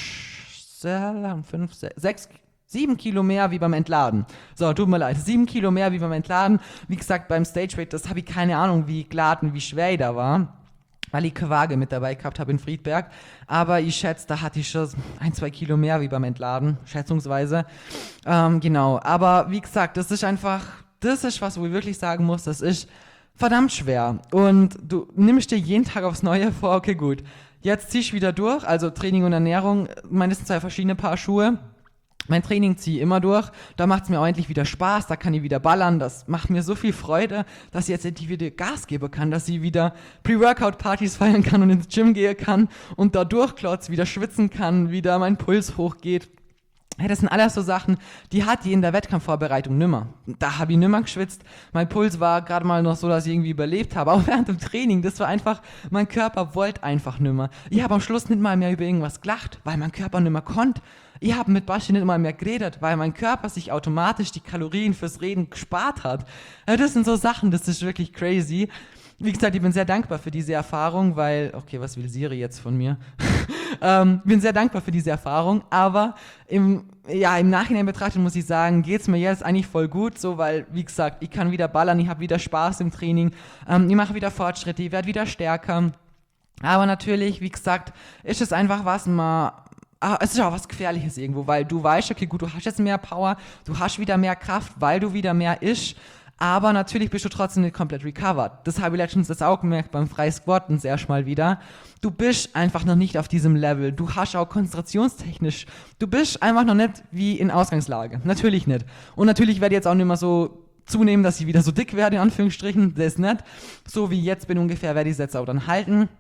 7 Kilo mehr wie beim Entladen. So, tut mir leid, 7 Kilo mehr wie beim Entladen. Wie gesagt, beim Stage Weight, das habe ich keine Ahnung, wie geladen, wie schwer ich da war, weil ich keine Waage mit dabei gehabt habe in Friedberg. Aber ich schätze, da hatte ich schon 1-2 Kilo mehr wie beim Entladen, schätzungsweise. Genau, aber wie gesagt, das ist was, wo ich wirklich sagen muss, das ist verdammt schwer. Und du nimmst dir jeden Tag aufs Neue vor, okay, gut, jetzt zieh ich wieder durch, also Training und Ernährung, das sind 2 verschiedene Paar Schuhe. Mein Training ziehe ich immer durch, da macht es mir auch endlich wieder Spaß, da kann ich wieder ballern, das macht mir so viel Freude, dass ich jetzt endlich wieder Gas geben kann, dass ich wieder Pre-Workout-Partys feiern kann und ins Gym gehen kann und da durchklotz, wieder schwitzen kann, wieder mein Puls hochgeht. Hey, das sind alles so Sachen, die hat die in der Wettkampfvorbereitung nimmer. Da habe ich nimmer geschwitzt. Mein Puls war gerade mal noch so, dass ich irgendwie überlebt habe. Auch während dem Training, das war einfach, mein Körper wollte einfach nimmer. Ich habe am Schluss nicht mal mehr über irgendwas gelacht, weil mein Körper nimmer konnte. Ich habe mit Baschi nicht mal mehr geredet, weil mein Körper sich automatisch die Kalorien fürs Reden gespart hat. Ja, das sind so Sachen, das ist wirklich crazy. Wie gesagt, ich bin sehr dankbar für diese Erfahrung, weil, okay, was will Siri jetzt von mir? Bin sehr dankbar für diese Erfahrung, aber im Nachhinein betrachtet muss ich sagen, geht es mir jetzt eigentlich voll gut, so, weil, wie gesagt, ich kann wieder ballern, ich habe wieder Spaß im Training, ich mache wieder Fortschritte, ich werde wieder stärker, aber natürlich, wie gesagt, ist es einfach es ist auch was Gefährliches irgendwo, weil du weißt, okay, gut, du hast jetzt mehr Power, du hast wieder mehr Kraft, weil du wieder mehr isch. Aber natürlich bist du trotzdem nicht komplett recovered. Das habe ich letztens das auch gemerkt beim Freisquatten sehr mal wieder. Du bist einfach noch nicht auf diesem Level. Du hast auch konzentrationstechnisch. Du bist einfach noch nicht wie in Ausgangslage. Natürlich nicht. Und natürlich werde ich jetzt auch nicht mehr so zunehmen, dass ich wieder so dick werde, in Anführungsstrichen. Das ist nicht. So wie ich jetzt bin ungefähr, werde ich es jetzt auch dann halten.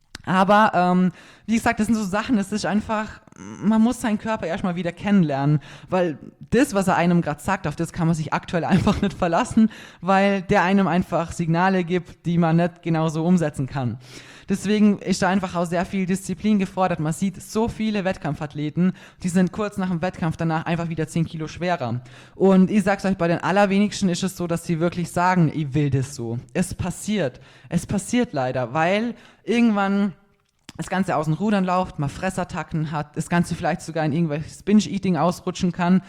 Aber wie gesagt, das sind so Sachen, das ist einfach, man muss seinen Körper erstmal wieder kennenlernen, weil das, was er einem gerade sagt, auf das kann man sich aktuell einfach nicht verlassen, weil der einem einfach Signale gibt, die man nicht genauso umsetzen kann. Deswegen ist da einfach auch sehr viel Disziplin gefordert. Man sieht so viele Wettkampfathleten, die sind kurz nach dem Wettkampf danach einfach wieder 10 Kilo schwerer. Und ich sag's euch, bei den allerwenigsten ist es so, dass sie wirklich sagen, ich will das so. Es passiert leider, weil irgendwann das Ganze aus den Rudern läuft, man Fressattacken hat, das Ganze vielleicht sogar in irgendwelches Binge-Eating ausrutschen kann.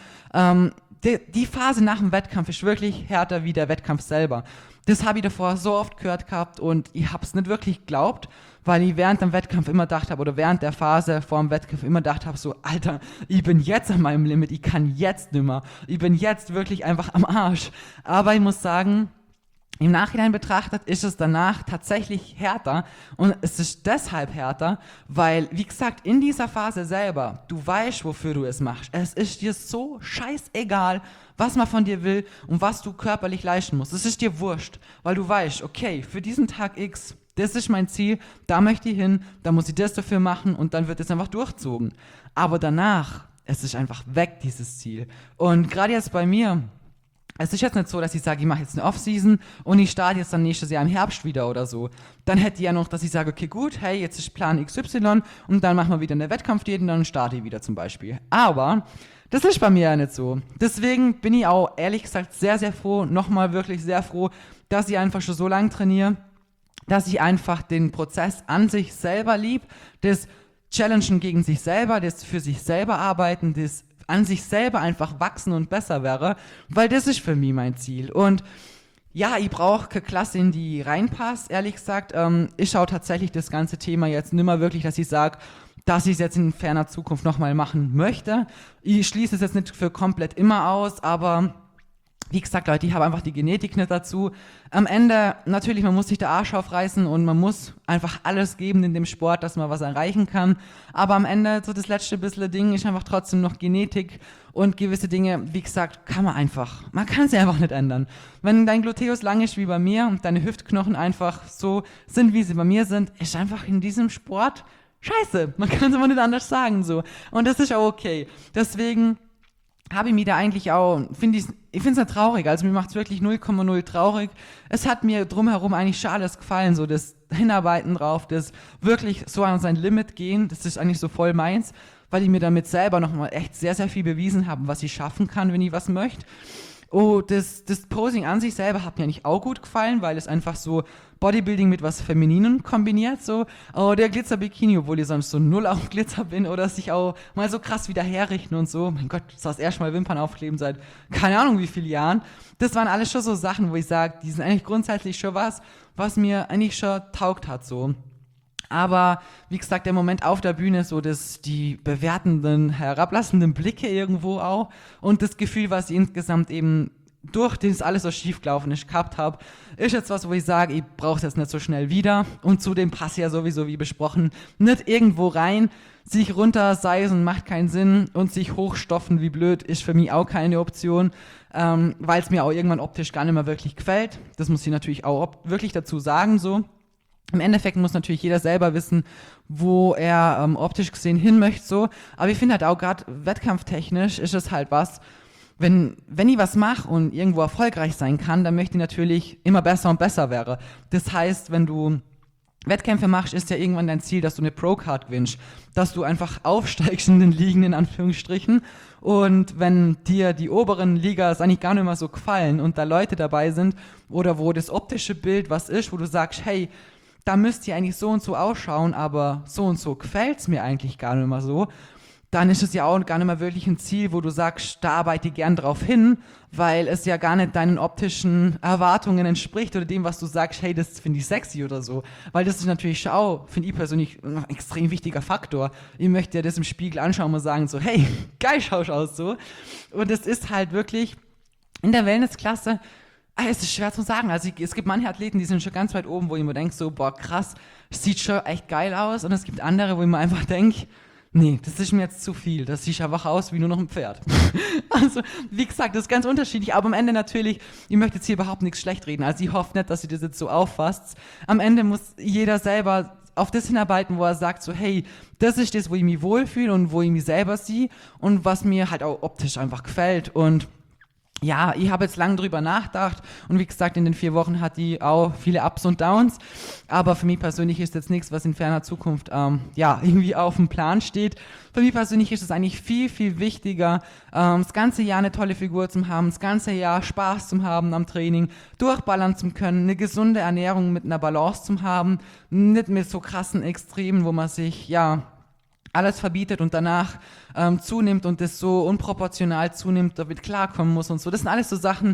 Die Phase nach dem Wettkampf ist wirklich härter wie der Wettkampf selber. Das habe ich davor so oft gehört gehabt und ich habe es nicht wirklich geglaubt, weil ich während dem Wettkampf immer gedacht habe oder während der Phase vor dem Wettkampf immer gedacht habe, so Alter, ich bin jetzt an meinem Limit, ich kann jetzt nimmer, ich bin jetzt wirklich einfach am Arsch. Aber ich muss sagen, im Nachhinein betrachtet ist es danach tatsächlich härter und es ist deshalb härter, weil, wie gesagt, in dieser Phase selber, du weißt, wofür du es machst. Es ist dir so scheißegal, was man von dir will und was du körperlich leisten musst. Es ist dir wurscht, weil du weißt, okay, für diesen Tag X, das ist mein Ziel, da möchte ich hin, da muss ich das dafür machen und dann wird es einfach durchzogen. Aber danach, es ist einfach weg, dieses Ziel. Und gerade jetzt bei mir, es ist jetzt nicht so, dass ich sage, ich mache jetzt eine Off-Season und ich starte jetzt dann nächstes Jahr im Herbst wieder oder so. Dann hätte ich ja noch, dass ich sage, okay gut, hey, jetzt ist Plan XY und dann machen wir wieder eine Wettkampfdiät und dann starte ich wieder zum Beispiel. Aber das ist bei mir ja nicht so. Deswegen bin ich auch ehrlich gesagt sehr, sehr froh, nochmal wirklich sehr froh, dass ich einfach schon so lange trainiere, dass ich einfach den Prozess an sich selber lieb, das Challengen gegen sich selber, das für sich selber arbeiten, das an sich selber einfach wachsen und besser wäre, weil das ist für mich mein Ziel. Und ja, ich brauche keine Klasse, in die reinpasst, ehrlich gesagt. Ich schaue tatsächlich das ganze Thema jetzt nimmer wirklich, dass ich sage, dass ich es jetzt in ferner Zukunft nochmal machen möchte. Ich schließe es jetzt nicht für komplett immer aus, aber wie gesagt, Leute, ich habe einfach die Genetik nicht dazu. Am Ende, natürlich, man muss sich der Arsch aufreißen und man muss einfach alles geben in dem Sport, dass man was erreichen kann. Aber am Ende, so das letzte bisschen Ding ist einfach trotzdem noch Genetik und gewisse Dinge, wie gesagt, man kann sie einfach nicht ändern. Wenn dein Gluteus lang ist wie bei mir und deine Hüftknochen einfach so sind, wie sie bei mir sind, ist einfach in diesem Sport scheiße. Man kann es aber nicht anders sagen, so. Und das ist auch okay. Deswegen habe ich mir da eigentlich auch, ich finde es nicht traurig, also mir macht es wirklich 0,0 traurig. Es hat mir drumherum eigentlich schon alles gefallen, so das Hinarbeiten drauf, das wirklich so an sein Limit gehen, das ist eigentlich so voll meins, weil ich mir damit selber nochmal echt sehr, sehr viel bewiesen habe, was ich schaffen kann, wenn ich was möchte. Oh, das Posing an sich selber hat mir eigentlich auch gut gefallen, weil es einfach so Bodybuilding mit was Femininem kombiniert, so. Oh, der Glitzer-Bikini, obwohl ich sonst so null auf Glitzer bin oder sich auch mal so krass wieder herrichten und so. Mein Gott, das hast erst mal Wimpern aufkleben seit keine Ahnung wie vielen Jahren. Das waren alles schon so Sachen, wo ich sage, die sind eigentlich grundsätzlich schon was mir eigentlich schon taugt hat, so. Aber, wie gesagt, der Moment auf der Bühne, so die bewertenden, herablassenden Blicke irgendwo auch und das Gefühl, was ich insgesamt eben durch das alles so schief gelaufen ist, gehabt habe, ist jetzt was, wo ich sage, ich brauche es jetzt nicht so schnell wieder und zudem passt ja sowieso, wie besprochen, nicht irgendwo rein, sich runterseisen macht keinen Sinn und sich hochstoffen wie blöd ist für mich auch keine Option, weil es mir auch irgendwann optisch gar nicht mehr wirklich gefällt. Das muss ich natürlich auch wirklich dazu sagen, so. Im Endeffekt muss natürlich jeder selber wissen, wo er optisch gesehen hin möchte, so. Aber ich finde halt auch gerade wettkampftechnisch ist es halt was, wenn ich was mache und irgendwo erfolgreich sein kann, dann möchte ich natürlich immer besser und besser wäre. Das heißt, wenn du Wettkämpfe machst, ist ja irgendwann dein Ziel, dass du eine Pro-Card gewinnst, dass du einfach aufsteigst in den Ligen, in Anführungsstrichen. Und wenn dir die oberen Ligas eigentlich gar nicht mehr so gefallen und da Leute dabei sind oder wo das optische Bild was ist, wo du sagst, hey, da müsst ihr eigentlich so und so ausschauen, aber so und so gefällt's mir eigentlich gar nicht mehr so, dann ist es ja auch gar nicht mehr wirklich ein Ziel, wo du sagst, da arbeite ich gern drauf hin, weil es ja gar nicht deinen optischen Erwartungen entspricht oder dem, was du sagst, hey, das finde ich sexy oder so. Weil das ist natürlich schon auch, finde ich persönlich, ein extrem wichtiger Faktor. Ich möchte ja das im Spiegel anschauen und sagen so, hey, geil schaust aus so. Und es ist halt wirklich in der Wellnessklasse Es ist schwer zu sagen. Also es gibt manche Athleten, die sind schon ganz weit oben, wo ich mir denke, so, boah, krass, sieht schon echt geil aus. Und es gibt andere, wo ich mir einfach denke, nee, das ist mir jetzt zu viel. Das sieht einfach aus wie nur noch ein Pferd. Also, wie gesagt, das ist ganz unterschiedlich. Aber am Ende natürlich, ich möchte jetzt hier überhaupt nichts schlecht reden. Also ich hoffe nicht, dass ihr das jetzt so auffasst. Am Ende muss jeder selber auf das hinarbeiten, wo er sagt, so, hey, das ist das, wo ich mich wohlfühle und wo ich mich selber sehe und was mir halt auch optisch einfach gefällt. Und ja, ich habe jetzt lange drüber nachgedacht und wie gesagt, in den 4 Wochen hat die auch viele Ups und Downs, aber für mich persönlich ist jetzt nichts, was in ferner Zukunft irgendwie auf dem Plan steht. Für mich persönlich ist es eigentlich viel, viel wichtiger, das ganze Jahr eine tolle Figur zu haben, das ganze Jahr Spaß zu haben am Training, durchballern zu können, eine gesunde Ernährung mit einer Balance zu haben, nicht mit so krassen Extremen, wo man sich, alles verbietet und danach zunimmt und das so unproportional zunimmt, damit klarkommen muss und so. Das sind alles so Sachen,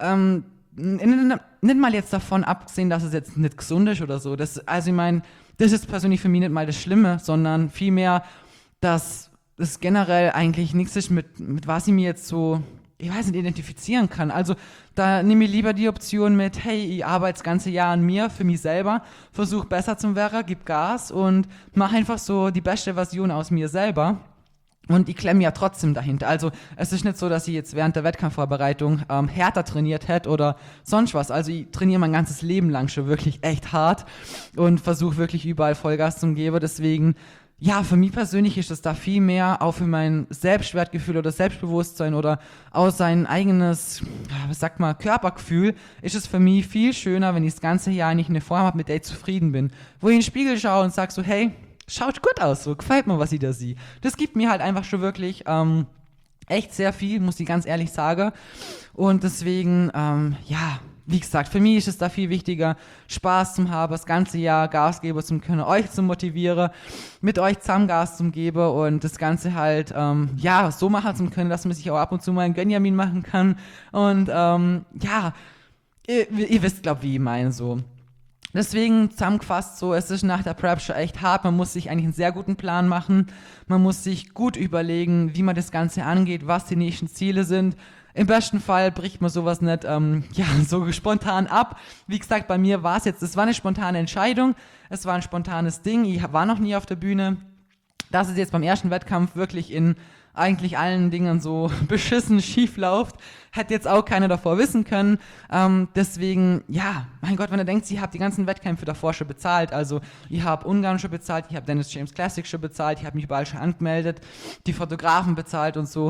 nicht mal jetzt davon abgesehen, dass es jetzt nicht gesund ist oder so. Also ich meine, das ist persönlich für mich nicht mal das Schlimme, sondern vielmehr, dass es generell eigentlich nichts ist, mit was ich mir jetzt so, ich weiß nicht, identifizieren kann. Also da nehme ich lieber die Option mit, hey, ich arbeite das ganze Jahr an mir, für mich selber, versuche besser zu werden, gib Gas und mache einfach so die beste Version aus mir selber. Und ich klemme ja trotzdem dahinter. Also es ist nicht so, dass ich jetzt während der Wettkampfvorbereitung härter trainiert hätte oder sonst was. Also ich trainiere mein ganzes Leben lang schon wirklich echt hart und versuche wirklich überall Vollgas zu geben. Deswegen, ja, für mich persönlich ist es da viel mehr auch für mein Selbstwertgefühl oder Selbstbewusstsein oder auch sein eigenes, Körpergefühl, ist es für mich viel schöner, wenn ich das ganze Jahr nicht eine Form habe, mit der ich zufrieden bin. Wo ich in den Spiegel schaue und sage so, hey, schaut gut aus, so gefällt mir, was ich da sehe. Das gibt mir halt einfach schon wirklich echt sehr viel, muss ich ganz ehrlich sagen. Und deswegen, wie gesagt, für mich ist es da viel wichtiger, Spaß zu haben, das ganze Jahr Gas geben zu können, euch zu motivieren, mit euch zusammen Gas zu geben und das Ganze halt, so machen zu können, dass man sich auch ab und zu mal einen Gönjamin machen kann. Und ihr wisst, glaube ich, wie ich meine, so. Deswegen zusammengefasst so, es ist nach der Prep schon echt hart, man muss sich eigentlich einen sehr guten Plan machen, man muss sich gut überlegen, wie man das Ganze angeht, was die nächsten Ziele sind. Im besten Fall bricht man sowas nicht so spontan ab. Wie gesagt, bei mir war es war eine spontane Entscheidung, es war ein spontanes Ding, ich war noch nie auf der Bühne. Dass es jetzt beim ersten Wettkampf wirklich in eigentlich allen Dingen so beschissen schief läuft, hätte jetzt auch keiner davor wissen können. Deswegen, mein Gott, wenn ihr denkt, ich habe die ganzen Wettkämpfe davor schon bezahlt, also ich habe Ungarn schon bezahlt, ich habe Dennis James Classic schon bezahlt, ich habe mich überall schon angemeldet, die Fotografen bezahlt und so.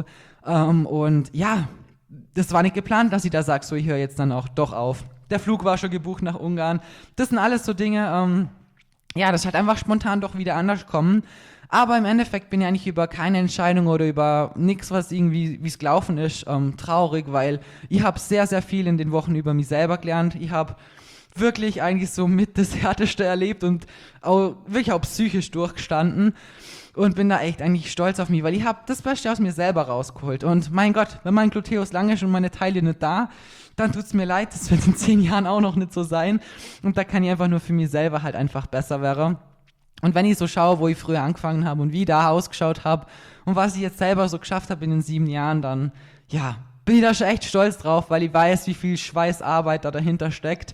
Das war nicht geplant, dass ich da sage, so ich höre jetzt dann auch doch auf. Der Flug war schon gebucht nach Ungarn. Das sind alles so Dinge, das hat einfach spontan doch wieder anders kommen. Aber im Endeffekt bin ich eigentlich über keine Entscheidung oder über nichts, was irgendwie, wie es gelaufen ist, traurig, weil ich habe sehr, sehr viel in den Wochen über mich selber gelernt. Ich habe wirklich eigentlich so mit das Härteste erlebt und auch wirklich auch psychisch durchgestanden und bin da echt eigentlich stolz auf mich, weil ich habe das Beste aus mir selber rausgeholt. Und mein Gott, wenn mein Gluteus lang ist und meine Teile nicht da, dann tut's mir leid, das wird in 10 Jahren auch noch nicht so sein. Und da kann ich einfach nur für mich selber halt einfach besser werden. Und wenn ich so schaue, wo ich früher angefangen habe und wie ich da ausgeschaut habe und was ich jetzt selber so geschafft habe in den 7 Jahren, dann, bin ich da schon echt stolz drauf, weil ich weiß, wie viel Schweißarbeit da dahinter steckt.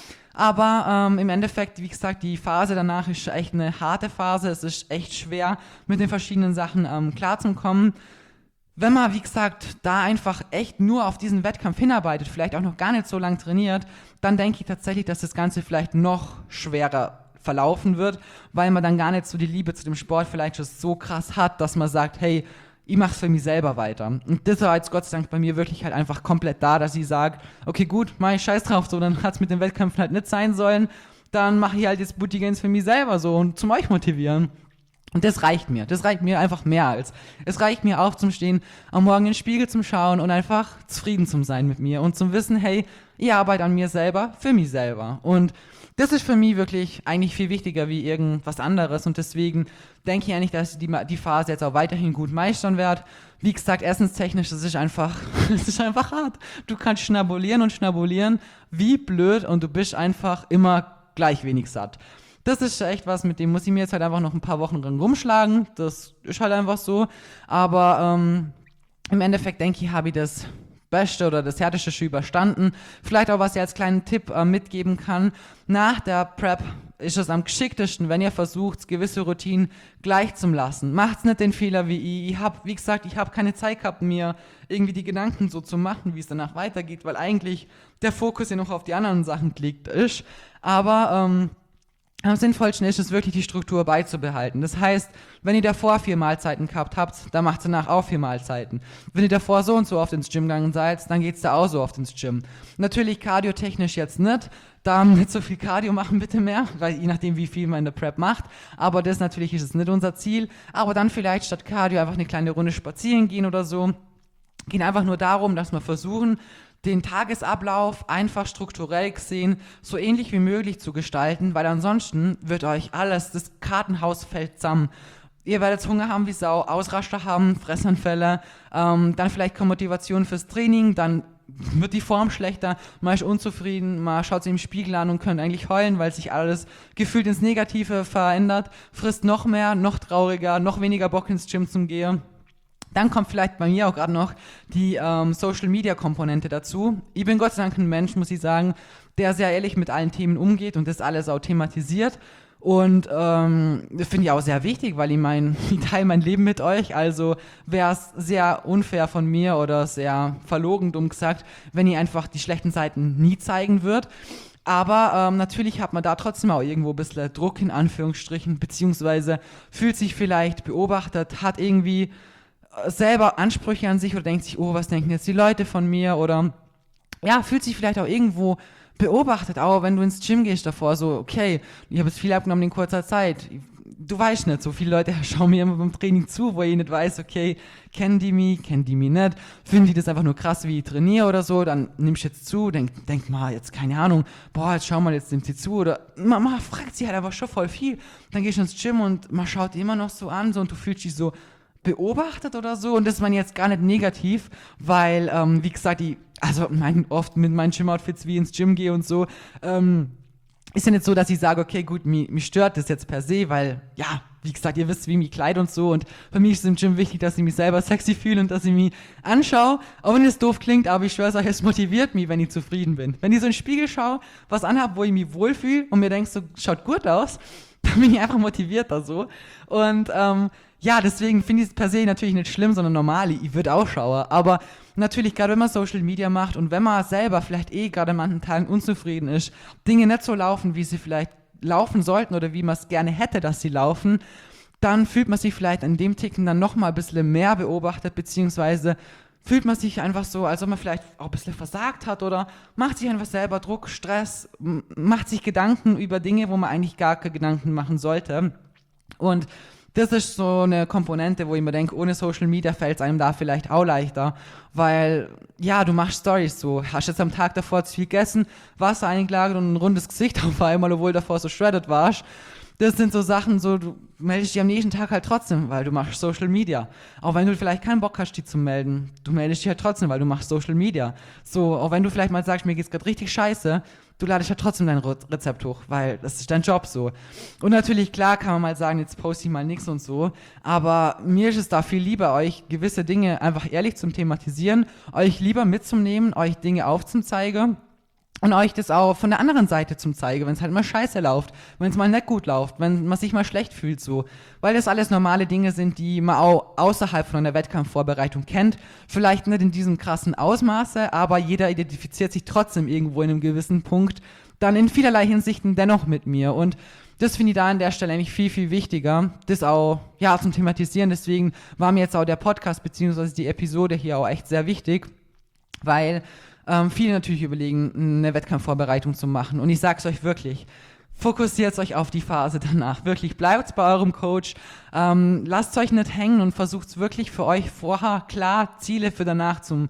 Aber im Endeffekt, wie gesagt, die Phase danach ist schon echt eine harte Phase. Es ist echt schwer, mit den verschiedenen Sachen klarzukommen. Wenn man, wie gesagt, da einfach echt nur auf diesen Wettkampf hinarbeitet, vielleicht auch noch gar nicht so lange trainiert, dann denke ich tatsächlich, dass das Ganze vielleicht noch schwerer verlaufen wird, weil man dann gar nicht so die Liebe zu dem Sport vielleicht schon so krass hat, dass man sagt, hey, ich mach's für mich selber weiter. Und das war jetzt Gott sei Dank bei mir wirklich halt einfach komplett da, dass ich sage, okay gut, mach ich scheiß drauf, so, dann hat's mit den Wettkämpfen halt nicht sein sollen, dann mache ich halt jetzt Booty Gains für mich selber so und zum euch motivieren. Und das reicht mir einfach mehr als. Es reicht mir aufzustehen, am Morgen in den Spiegel zum Schauen und einfach zufrieden zu sein mit mir und zum Wissen, hey, ich arbeite an mir selber, für mich selber. Und das ist für mich wirklich eigentlich viel wichtiger wie irgendwas anderes und deswegen denke ich eigentlich, dass ich die Phase jetzt auch weiterhin gut meistern werde. Wie gesagt, essenstechnisch, es ist einfach hart. Du kannst schnabulieren, wie blöd und du bist einfach immer gleich wenig satt. Das ist echt was, mit dem muss ich mir jetzt halt einfach noch ein paar Wochen dran rumschlagen. Das ist halt einfach so. Aber im Endeffekt denke ich, habe ich das beste oder das härteste schon überstanden. Vielleicht auch, was ich als kleinen Tipp mitgeben kann, nach der Prep ist es am geschicktesten, wenn ihr versucht, gewisse Routinen gleich zu lassen. Macht's nicht den Fehler wie ich. Wie gesagt, ich habe keine Zeit gehabt, mir irgendwie die Gedanken so zu machen, wie es danach weitergeht, weil eigentlich der Fokus ja noch auf die anderen Sachen gelegt ist. Aber am sinnvollsten ist es wirklich, die Struktur beizubehalten. Das heißt, wenn ihr davor 4 Mahlzeiten gehabt habt, dann macht ihr danach auch 4 Mahlzeiten. Wenn ihr davor so und so oft ins Gym gegangen seid, dann geht's da auch so oft ins Gym. Natürlich kardiotechnisch jetzt nicht, da nicht so viel Cardio machen bitte mehr, weil je nachdem wie viel man in der Prep macht, aber das natürlich ist es nicht unser Ziel, aber dann vielleicht statt Cardio einfach eine kleine Runde spazieren gehen oder so. Geht einfach nur darum, dass wir versuchen, den Tagesablauf einfach strukturell gesehen so ähnlich wie möglich zu gestalten, weil ansonsten wird euch das Kartenhaus fällt zusammen. Ihr werdet Hunger haben wie Sau, Ausraster haben, Fressanfälle, dann vielleicht keine Motivation fürs Training, dann wird die Form schlechter, man ist unzufrieden, man schaut sich im Spiegel an und könnt eigentlich heulen, weil sich alles gefühlt ins Negative verändert, frisst noch mehr, noch trauriger, noch weniger Bock ins Gym zu gehen. Dann kommt vielleicht bei mir auch gerade noch die Social-Media-Komponente dazu. Ich bin Gott sei Dank ein Mensch, muss ich sagen, der sehr ehrlich mit allen Themen umgeht und das alles auch thematisiert. Und das finde ich auch sehr wichtig, weil ich teile mein Leben mit euch. Also wäre es sehr unfair von mir oder sehr verlogen, dumm gesagt, wenn ich einfach die schlechten Seiten nie zeigen würde. Aber natürlich hat man da trotzdem auch irgendwo ein bisschen Druck in Anführungsstrichen, beziehungsweise fühlt sich vielleicht beobachtet, hat irgendwie selber Ansprüche an sich oder denkt sich, oh, was denken jetzt die Leute von mir oder ja, fühlt sich vielleicht auch irgendwo beobachtet, auch wenn du ins Gym gehst davor, so, okay, ich habe jetzt viel abgenommen in kurzer Zeit, du weißt nicht, so viele Leute schauen mir immer beim Training zu, wo ich nicht weiß, okay, kennen die mich nicht, finden die das einfach nur krass, wie ich trainiere oder so, dann nimmst du jetzt zu, denk mal, jetzt keine Ahnung, boah, jetzt schau mal, jetzt nimmt sie zu oder man fragt sich halt einfach schon voll viel, dann gehst du ins Gym und man schaut die immer noch so an so, und du fühlst dich so beobachtet oder so und das ist man jetzt gar nicht negativ, weil, wie gesagt, oft mit meinen Gym-Outfits wie ins Gym gehe und so, ist ja nicht so, dass ich sage, okay, gut, mich stört das jetzt per se, weil, ja, wie gesagt, ihr wisst, wie ich mich kleide und so und für mich ist es im Gym wichtig, dass ich mich selber sexy fühle und dass ich mich anschaue, auch wenn es doof klingt, aber ich schwöre euch, es motiviert mich, wenn ich zufrieden bin. Wenn ich so in den Spiegel schaue, was anhabe, wo ich mich wohlfühle und mir denke, so, schaut gut aus, dann bin ich einfach motivierter so und, ja, deswegen finde ich es per se natürlich nicht schlimm, sondern normal. Ich würde auch schauen. Aber natürlich, gerade wenn man Social Media macht und wenn man selber vielleicht gerade an manchen Tagen unzufrieden ist, Dinge nicht so laufen, wie sie vielleicht laufen sollten oder wie man es gerne hätte, dass sie laufen, dann fühlt man sich vielleicht an dem Ticken dann nochmal ein bisschen mehr beobachtet, beziehungsweise fühlt man sich einfach so, als ob man vielleicht auch ein bisschen versagt hat oder macht sich einfach selber Druck, Stress, macht sich Gedanken über Dinge, wo man eigentlich gar keine Gedanken machen sollte. Und das ist so eine Komponente, wo ich mir denke, ohne Social Media fällt es einem da vielleicht auch leichter, weil, ja, du machst Storys so, hast jetzt am Tag davor zu viel gegessen, Wasser eingelagert und ein rundes Gesicht auf einmal, obwohl davor so shredded warst. Das sind so Sachen, so, du meldest dich am nächsten Tag halt trotzdem, weil du machst Social Media. Auch wenn du vielleicht keinen Bock hast, dich zu melden, du meldest dich halt trotzdem, weil du machst Social Media. So, auch wenn du vielleicht mal sagst, mir geht's gerade richtig scheiße, du ladest ja trotzdem dein Rezept hoch, weil das ist dein Job so. Und natürlich, klar kann man mal sagen, jetzt poste ich mal nichts und so, aber mir ist es da viel lieber, euch gewisse Dinge einfach ehrlich zum Thematisieren, euch lieber mitzunehmen, euch Dinge aufzuzeigen und euch das auch von der anderen Seite zum zeigen, wenn es halt mal scheiße läuft, wenn es mal nicht gut läuft, wenn man sich mal schlecht fühlt so. Weil das alles normale Dinge sind, die man auch außerhalb von einer Wettkampfvorbereitung kennt. Vielleicht nicht in diesem krassen Ausmaße, aber jeder identifiziert sich trotzdem irgendwo in einem gewissen Punkt dann in vielerlei Hinsichten dennoch mit mir. Und das finde ich da an der Stelle eigentlich viel, viel wichtiger, das auch ja zum Thematisieren. Deswegen war mir jetzt auch der Podcast bzw. die Episode hier auch echt sehr wichtig, weil viele natürlich überlegen, eine Wettkampfvorbereitung zu machen. Und ich sag's euch wirklich, fokussiert euch auf die Phase danach. Wirklich, bleibt bei eurem Coach, lasst euch nicht hängen und versucht wirklich für euch vorher klar Ziele für danach zum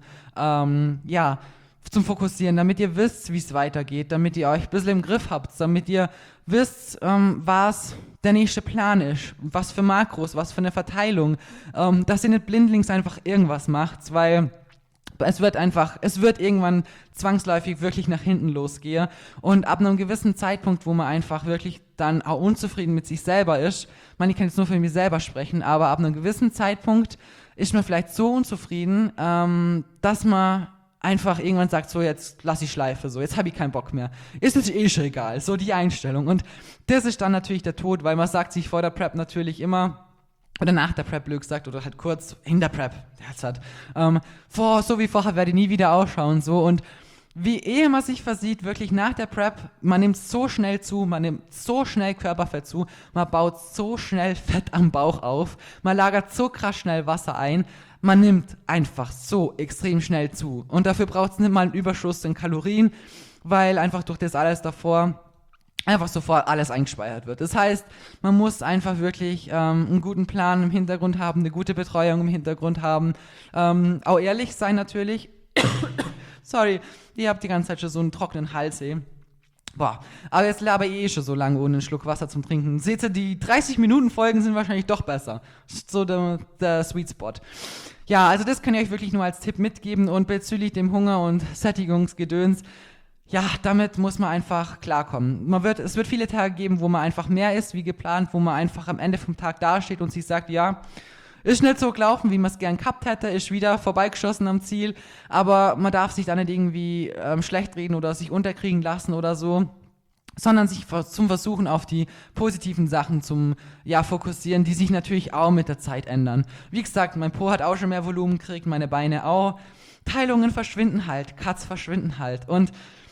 Fokussieren, damit ihr wisst, wie es weitergeht, damit ihr euch ein bisschen im Griff habt, damit ihr wisst, was der nächste Plan ist, was für Makros, was für eine Verteilung, dass ihr nicht blindlings einfach irgendwas macht, weil es wird irgendwann zwangsläufig wirklich nach hinten losgehen und ab einem gewissen Zeitpunkt, wo man einfach wirklich dann auch unzufrieden mit sich selber ist, ich kann jetzt nur für mich selber sprechen, aber ab einem gewissen Zeitpunkt ist man vielleicht so unzufrieden, dass man einfach irgendwann sagt, so jetzt lass ich schleife, so jetzt habe ich keinen Bock mehr. Ist es eh schon egal, so die Einstellung. Und das ist dann natürlich der Tod, weil man sagt sich vor der Prep natürlich immer, oder nach der Prep, blöd gesagt, oder halt kurz in der Prep, so wie vorher werde ich nie wieder ausschauen, so. Und wie ehe man sich versieht, wirklich nach der Prep, man nimmt so schnell zu, man nimmt so schnell Körperfett zu, man baut so schnell Fett am Bauch auf, man lagert so krass schnell Wasser ein, man nimmt einfach so extrem schnell zu. Und dafür braucht es nicht mal einen Überschuss in Kalorien, weil einfach durch das alles davor einfach sofort alles eingespeichert wird. Das heißt, man muss einfach wirklich einen guten Plan im Hintergrund haben, eine gute Betreuung im Hintergrund haben, auch ehrlich sein natürlich. Sorry, ihr habt die ganze Zeit schon so einen trockenen Hals, ey. Boah, aber jetzt laber ich schon so lange ohne einen Schluck Wasser zum Trinken. Seht ihr, die 30-Minuten-Folgen sind wahrscheinlich doch besser. So der Sweet Spot. Ja, also das kann ich euch wirklich nur als Tipp mitgeben. Und bezüglich dem Hunger und Sättigungsgedöns, ja, damit muss man einfach klarkommen. Es wird viele Tage geben, wo man einfach mehr isst wie geplant, wo man einfach am Ende vom Tag dasteht und sich sagt, ja, ist nicht so gelaufen, wie man es gern gehabt hätte, ist wieder vorbeigeschossen am Ziel, aber man darf sich da nicht irgendwie schlecht reden oder sich unterkriegen lassen oder so, sondern sich zum Versuchen auf die positiven Sachen fokussieren, die sich natürlich auch mit der Zeit ändern. Wie gesagt, mein Po hat auch schon mehr Volumen gekriegt, meine Beine auch. Teilungen verschwinden halt, Cuts verschwinden halt und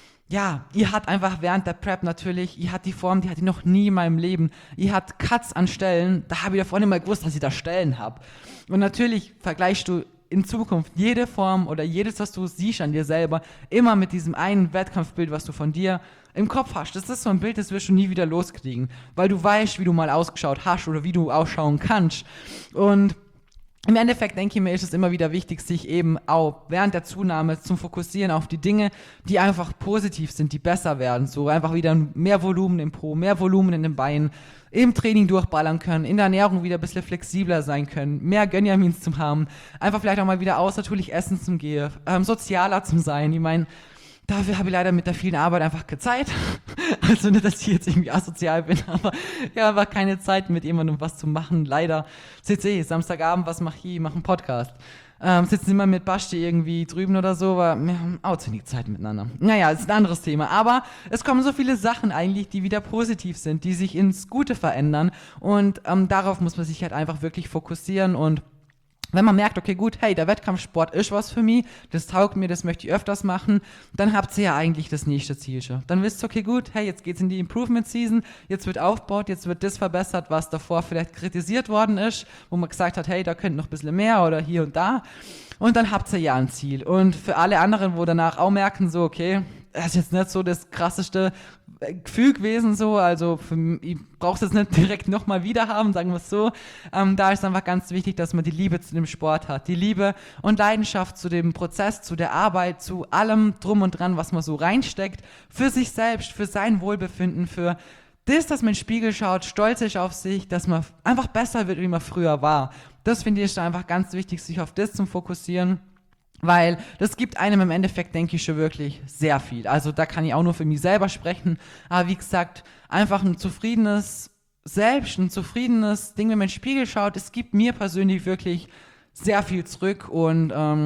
ja, ihr habt einfach während der Prep natürlich, ihr habt die Form, die hatte ich noch nie in meinem Leben. Ihr habt Cuts an Stellen, da habe ich davor nicht mal gewusst, dass ich da Stellen habe. Und natürlich vergleichst du in Zukunft jede Form oder jedes, was du siehst an dir selber, immer mit diesem einen Wettkampfbild, was du von dir im Kopf hast. Das ist so ein Bild, das wirst du nie wieder loskriegen, weil du weißt, wie du mal ausgeschaut hast oder wie du ausschauen kannst. Und im Endeffekt denke ich mir, ist es immer wieder wichtig, sich eben auch während der Zunahme zu fokussieren auf die Dinge, die einfach positiv sind, die besser werden. So einfach wieder mehr Volumen im Po, mehr Volumen in den Beinen, im Training durchballern können, in der Ernährung wieder ein bisschen flexibler sein können, mehr Gönjamins zu haben, einfach vielleicht auch mal wieder außertourlich essen zum Gehen, sozialer zu sein. Ich meine, dafür habe ich leider mit der vielen Arbeit einfach keine Zeit. Also nicht, dass ich jetzt irgendwie asozial bin, aber ich habe einfach keine Zeit, mit jemandem was zu machen. Leider sitze ich Samstagabend, was mache ich? Ich mache einen Podcast. Sitzen immer mit Basti irgendwie drüben oder so, aber wir haben auch zu wenig Zeit miteinander. Naja, ist ein anderes Thema. Aber es kommen so viele Sachen eigentlich, die wieder positiv sind, die sich ins Gute verändern. Und darauf muss man sich halt einfach wirklich fokussieren und wenn man merkt, okay, gut, hey, der Wettkampfsport ist was für mich, das taugt mir, das möchte ich öfters machen, dann habt ihr ja eigentlich das nächste Ziel schon. Dann wisst ihr, okay, gut, hey, jetzt geht's in die Improvement Season, jetzt wird aufgebaut, jetzt wird das verbessert, was davor vielleicht kritisiert worden ist, wo man gesagt hat, hey, da könnte noch ein bisschen mehr oder hier und da. Und dann habt ihr ja ein Ziel. Und für alle anderen, wo danach auch merken, so, okay, das ist jetzt nicht so das krasseste Gefühl gewesen, so, also ich brauche es jetzt nicht direkt nochmal wieder haben, sagen wir es so. Da ist einfach ganz wichtig, dass man die Liebe zu dem Sport hat, die Liebe und Leidenschaft zu dem Prozess, zu der Arbeit, zu allem drum und dran, was man so reinsteckt, für sich selbst, für sein Wohlbefinden, für das, dass man in den Spiegel schaut, stolz ist auf sich, dass man einfach besser wird, wie man früher war. Das finde ich ist einfach ganz wichtig, sich auf das zu fokussieren. Weil das gibt einem im Endeffekt, denke ich, schon wirklich sehr viel. Also da kann ich auch nur für mich selber sprechen. Aber wie gesagt, einfach ein zufriedenes Selbst, ein zufriedenes Ding, wenn man in den Spiegel schaut, es gibt mir persönlich wirklich sehr viel zurück. Und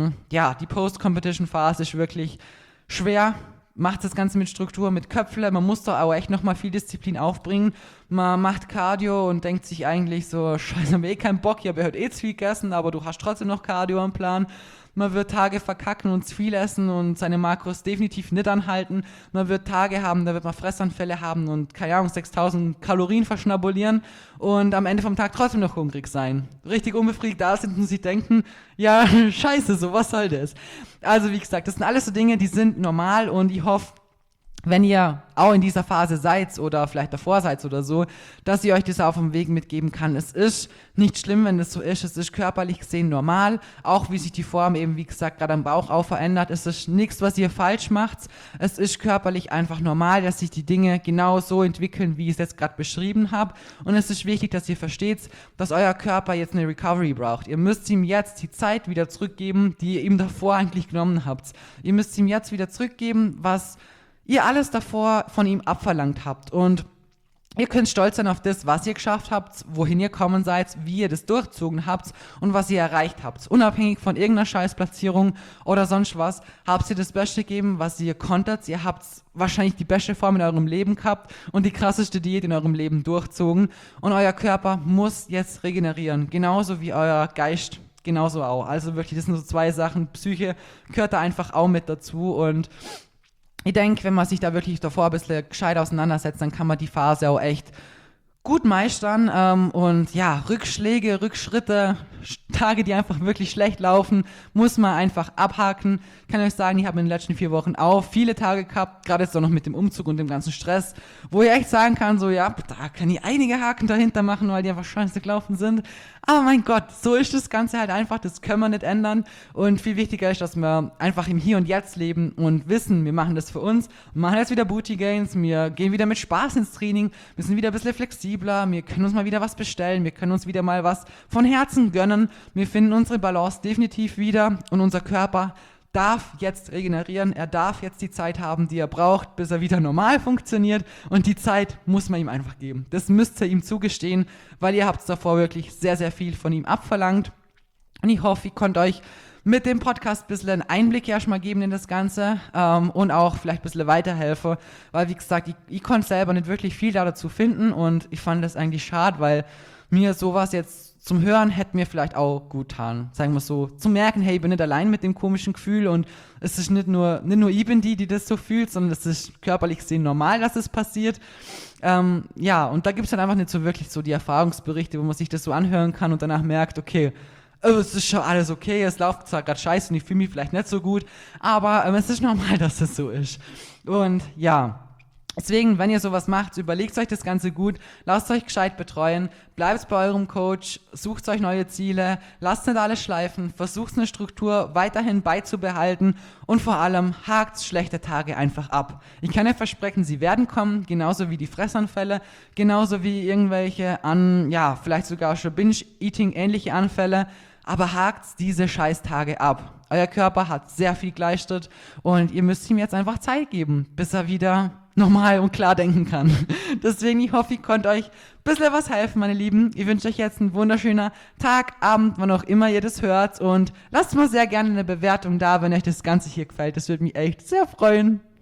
die Post-Competition-Phase ist wirklich schwer. Macht das Ganze mit Struktur, mit Köpfle. Man muss doch auch echt nochmal viel Disziplin aufbringen. Man macht Cardio und denkt sich eigentlich so, scheiße, hab eh keinen Bock, ich habe heute zu viel gegessen, aber du hast trotzdem noch Cardio am Plan. Man wird Tage verkacken und zu viel essen und seine Makros definitiv nicht anhalten. Man wird Tage haben, da wird man Fressanfälle haben und, keine Ahnung, 6000 Kalorien verschnabulieren und am Ende vom Tag trotzdem noch hungrig sein. Richtig unbefriedigt da sind und sich denken, ja, scheiße, so, was soll das? Also, wie gesagt, das sind alles so Dinge, die sind normal und ich hoffe, wenn ihr auch in dieser Phase seid oder vielleicht davor seid oder so, dass ich euch das auf dem Weg mitgeben kann. Es ist nicht schlimm, wenn es so ist. Es ist körperlich gesehen normal. Auch wie sich die Form eben, wie gesagt, gerade am Bauch auch verändert. Es ist nichts, was ihr falsch macht. Es ist körperlich einfach normal, dass sich die Dinge genau so entwickeln, wie ich es jetzt gerade beschrieben habe. Und es ist wichtig, dass ihr versteht, dass euer Körper jetzt eine Recovery braucht. Ihr müsst ihm jetzt die Zeit wieder zurückgeben, die ihr ihm davor eigentlich genommen habt. Ihr müsst ihm jetzt wieder zurückgeben, was ihr alles davor von ihm abverlangt habt. Und Ihr könnt stolz sein auf das, was ihr geschafft habt, wohin ihr kommen seid, wie ihr das durchzogen habt und was ihr erreicht habt. Unabhängig von irgendeiner Scheißplatzierung oder sonst was, habt ihr das Beste gegeben, was ihr konntet. Ihr habt wahrscheinlich die beste Form in eurem Leben gehabt und die krasseste Diät in eurem Leben durchzogen. Und euer Körper muss jetzt regenerieren, genauso wie euer Geist. Genauso auch. Also wirklich, das sind so zwei Sachen. Psyche gehört da einfach auch mit dazu und ich denke, wenn man sich da wirklich davor ein bisschen gescheit auseinandersetzt, dann kann man die Phase auch echt gut meistern und ja, Rückschläge, Rückschritte, Tage, die einfach wirklich schlecht laufen, muss man einfach abhaken. Ich kann euch sagen, ich habe in den letzten 4 Wochen auch viele Tage gehabt, gerade jetzt auch noch mit dem Umzug und dem ganzen Stress, wo ich echt sagen kann, so ja, da kann ich einige Haken dahinter machen, weil die einfach scheiße gelaufen sind. Aber mein Gott, so ist das Ganze halt einfach, das können wir nicht ändern. Und viel wichtiger ist, dass wir einfach im Hier und Jetzt leben und wissen, wir machen das für uns. Wir machen jetzt wieder Booty Gains, wir gehen wieder mit Spaß ins Training, wir sind wieder ein bisschen flexibler, wir können uns mal wieder was bestellen, wir können uns wieder mal was von Herzen gönnen. Wir finden unsere Balance definitiv wieder und unser Körper darf jetzt regenerieren, er darf jetzt die Zeit haben, die er braucht, bis er wieder normal funktioniert und die Zeit muss man ihm einfach geben. Das müsst ihr ihm zugestehen, weil ihr habt davor wirklich sehr, sehr viel von ihm abverlangt und ich hoffe, ich konnte euch mit dem Podcast ein bisschen einen Einblick erstmal geben in das Ganze und auch vielleicht ein bisschen weiterhelfen, weil wie gesagt, ich konnte selber nicht wirklich viel dazu finden und ich fand das eigentlich schade, weil mir sowas jetzt zum Hören hätte mir vielleicht auch gut getan, sagen wir so, zu merken, hey, ich bin nicht allein mit dem komischen Gefühl und es ist nicht nur ich bin die das so fühlt, sondern es ist körperlich gesehen normal, dass es passiert. Ja, und da gibt es dann einfach nicht so wirklich so die Erfahrungsberichte, wo man sich das so anhören kann und danach merkt, okay, es ist schon alles okay, es läuft zwar gerade scheiße und ich fühle mich vielleicht nicht so gut, aber es ist normal, dass es so ist. Und ja, deswegen, wenn ihr sowas macht, überlegt euch das Ganze gut, lasst euch gescheit betreuen, bleibt bei eurem Coach, sucht euch neue Ziele, lasst nicht alles schleifen, versucht eine Struktur weiterhin beizubehalten und vor allem hakt schlechte Tage einfach ab. Ich kann euch versprechen, sie werden kommen, genauso wie die Fressanfälle, genauso wie irgendwelche vielleicht sogar schon Binge-Eating ähnliche Anfälle, aber hakt diese Scheißtage ab. Euer Körper hat sehr viel geleistet und ihr müsst ihm jetzt einfach Zeit geben, bis er wieder normal und klar denken kann. Deswegen, ich hoffe, ich konnte euch ein bisschen was helfen, meine Lieben. Ich wünsche euch jetzt einen wunderschönen Tag, Abend, wann auch immer ihr das hört und lasst mal sehr gerne eine Bewertung da, wenn euch das Ganze hier gefällt. Das würde mich echt sehr freuen.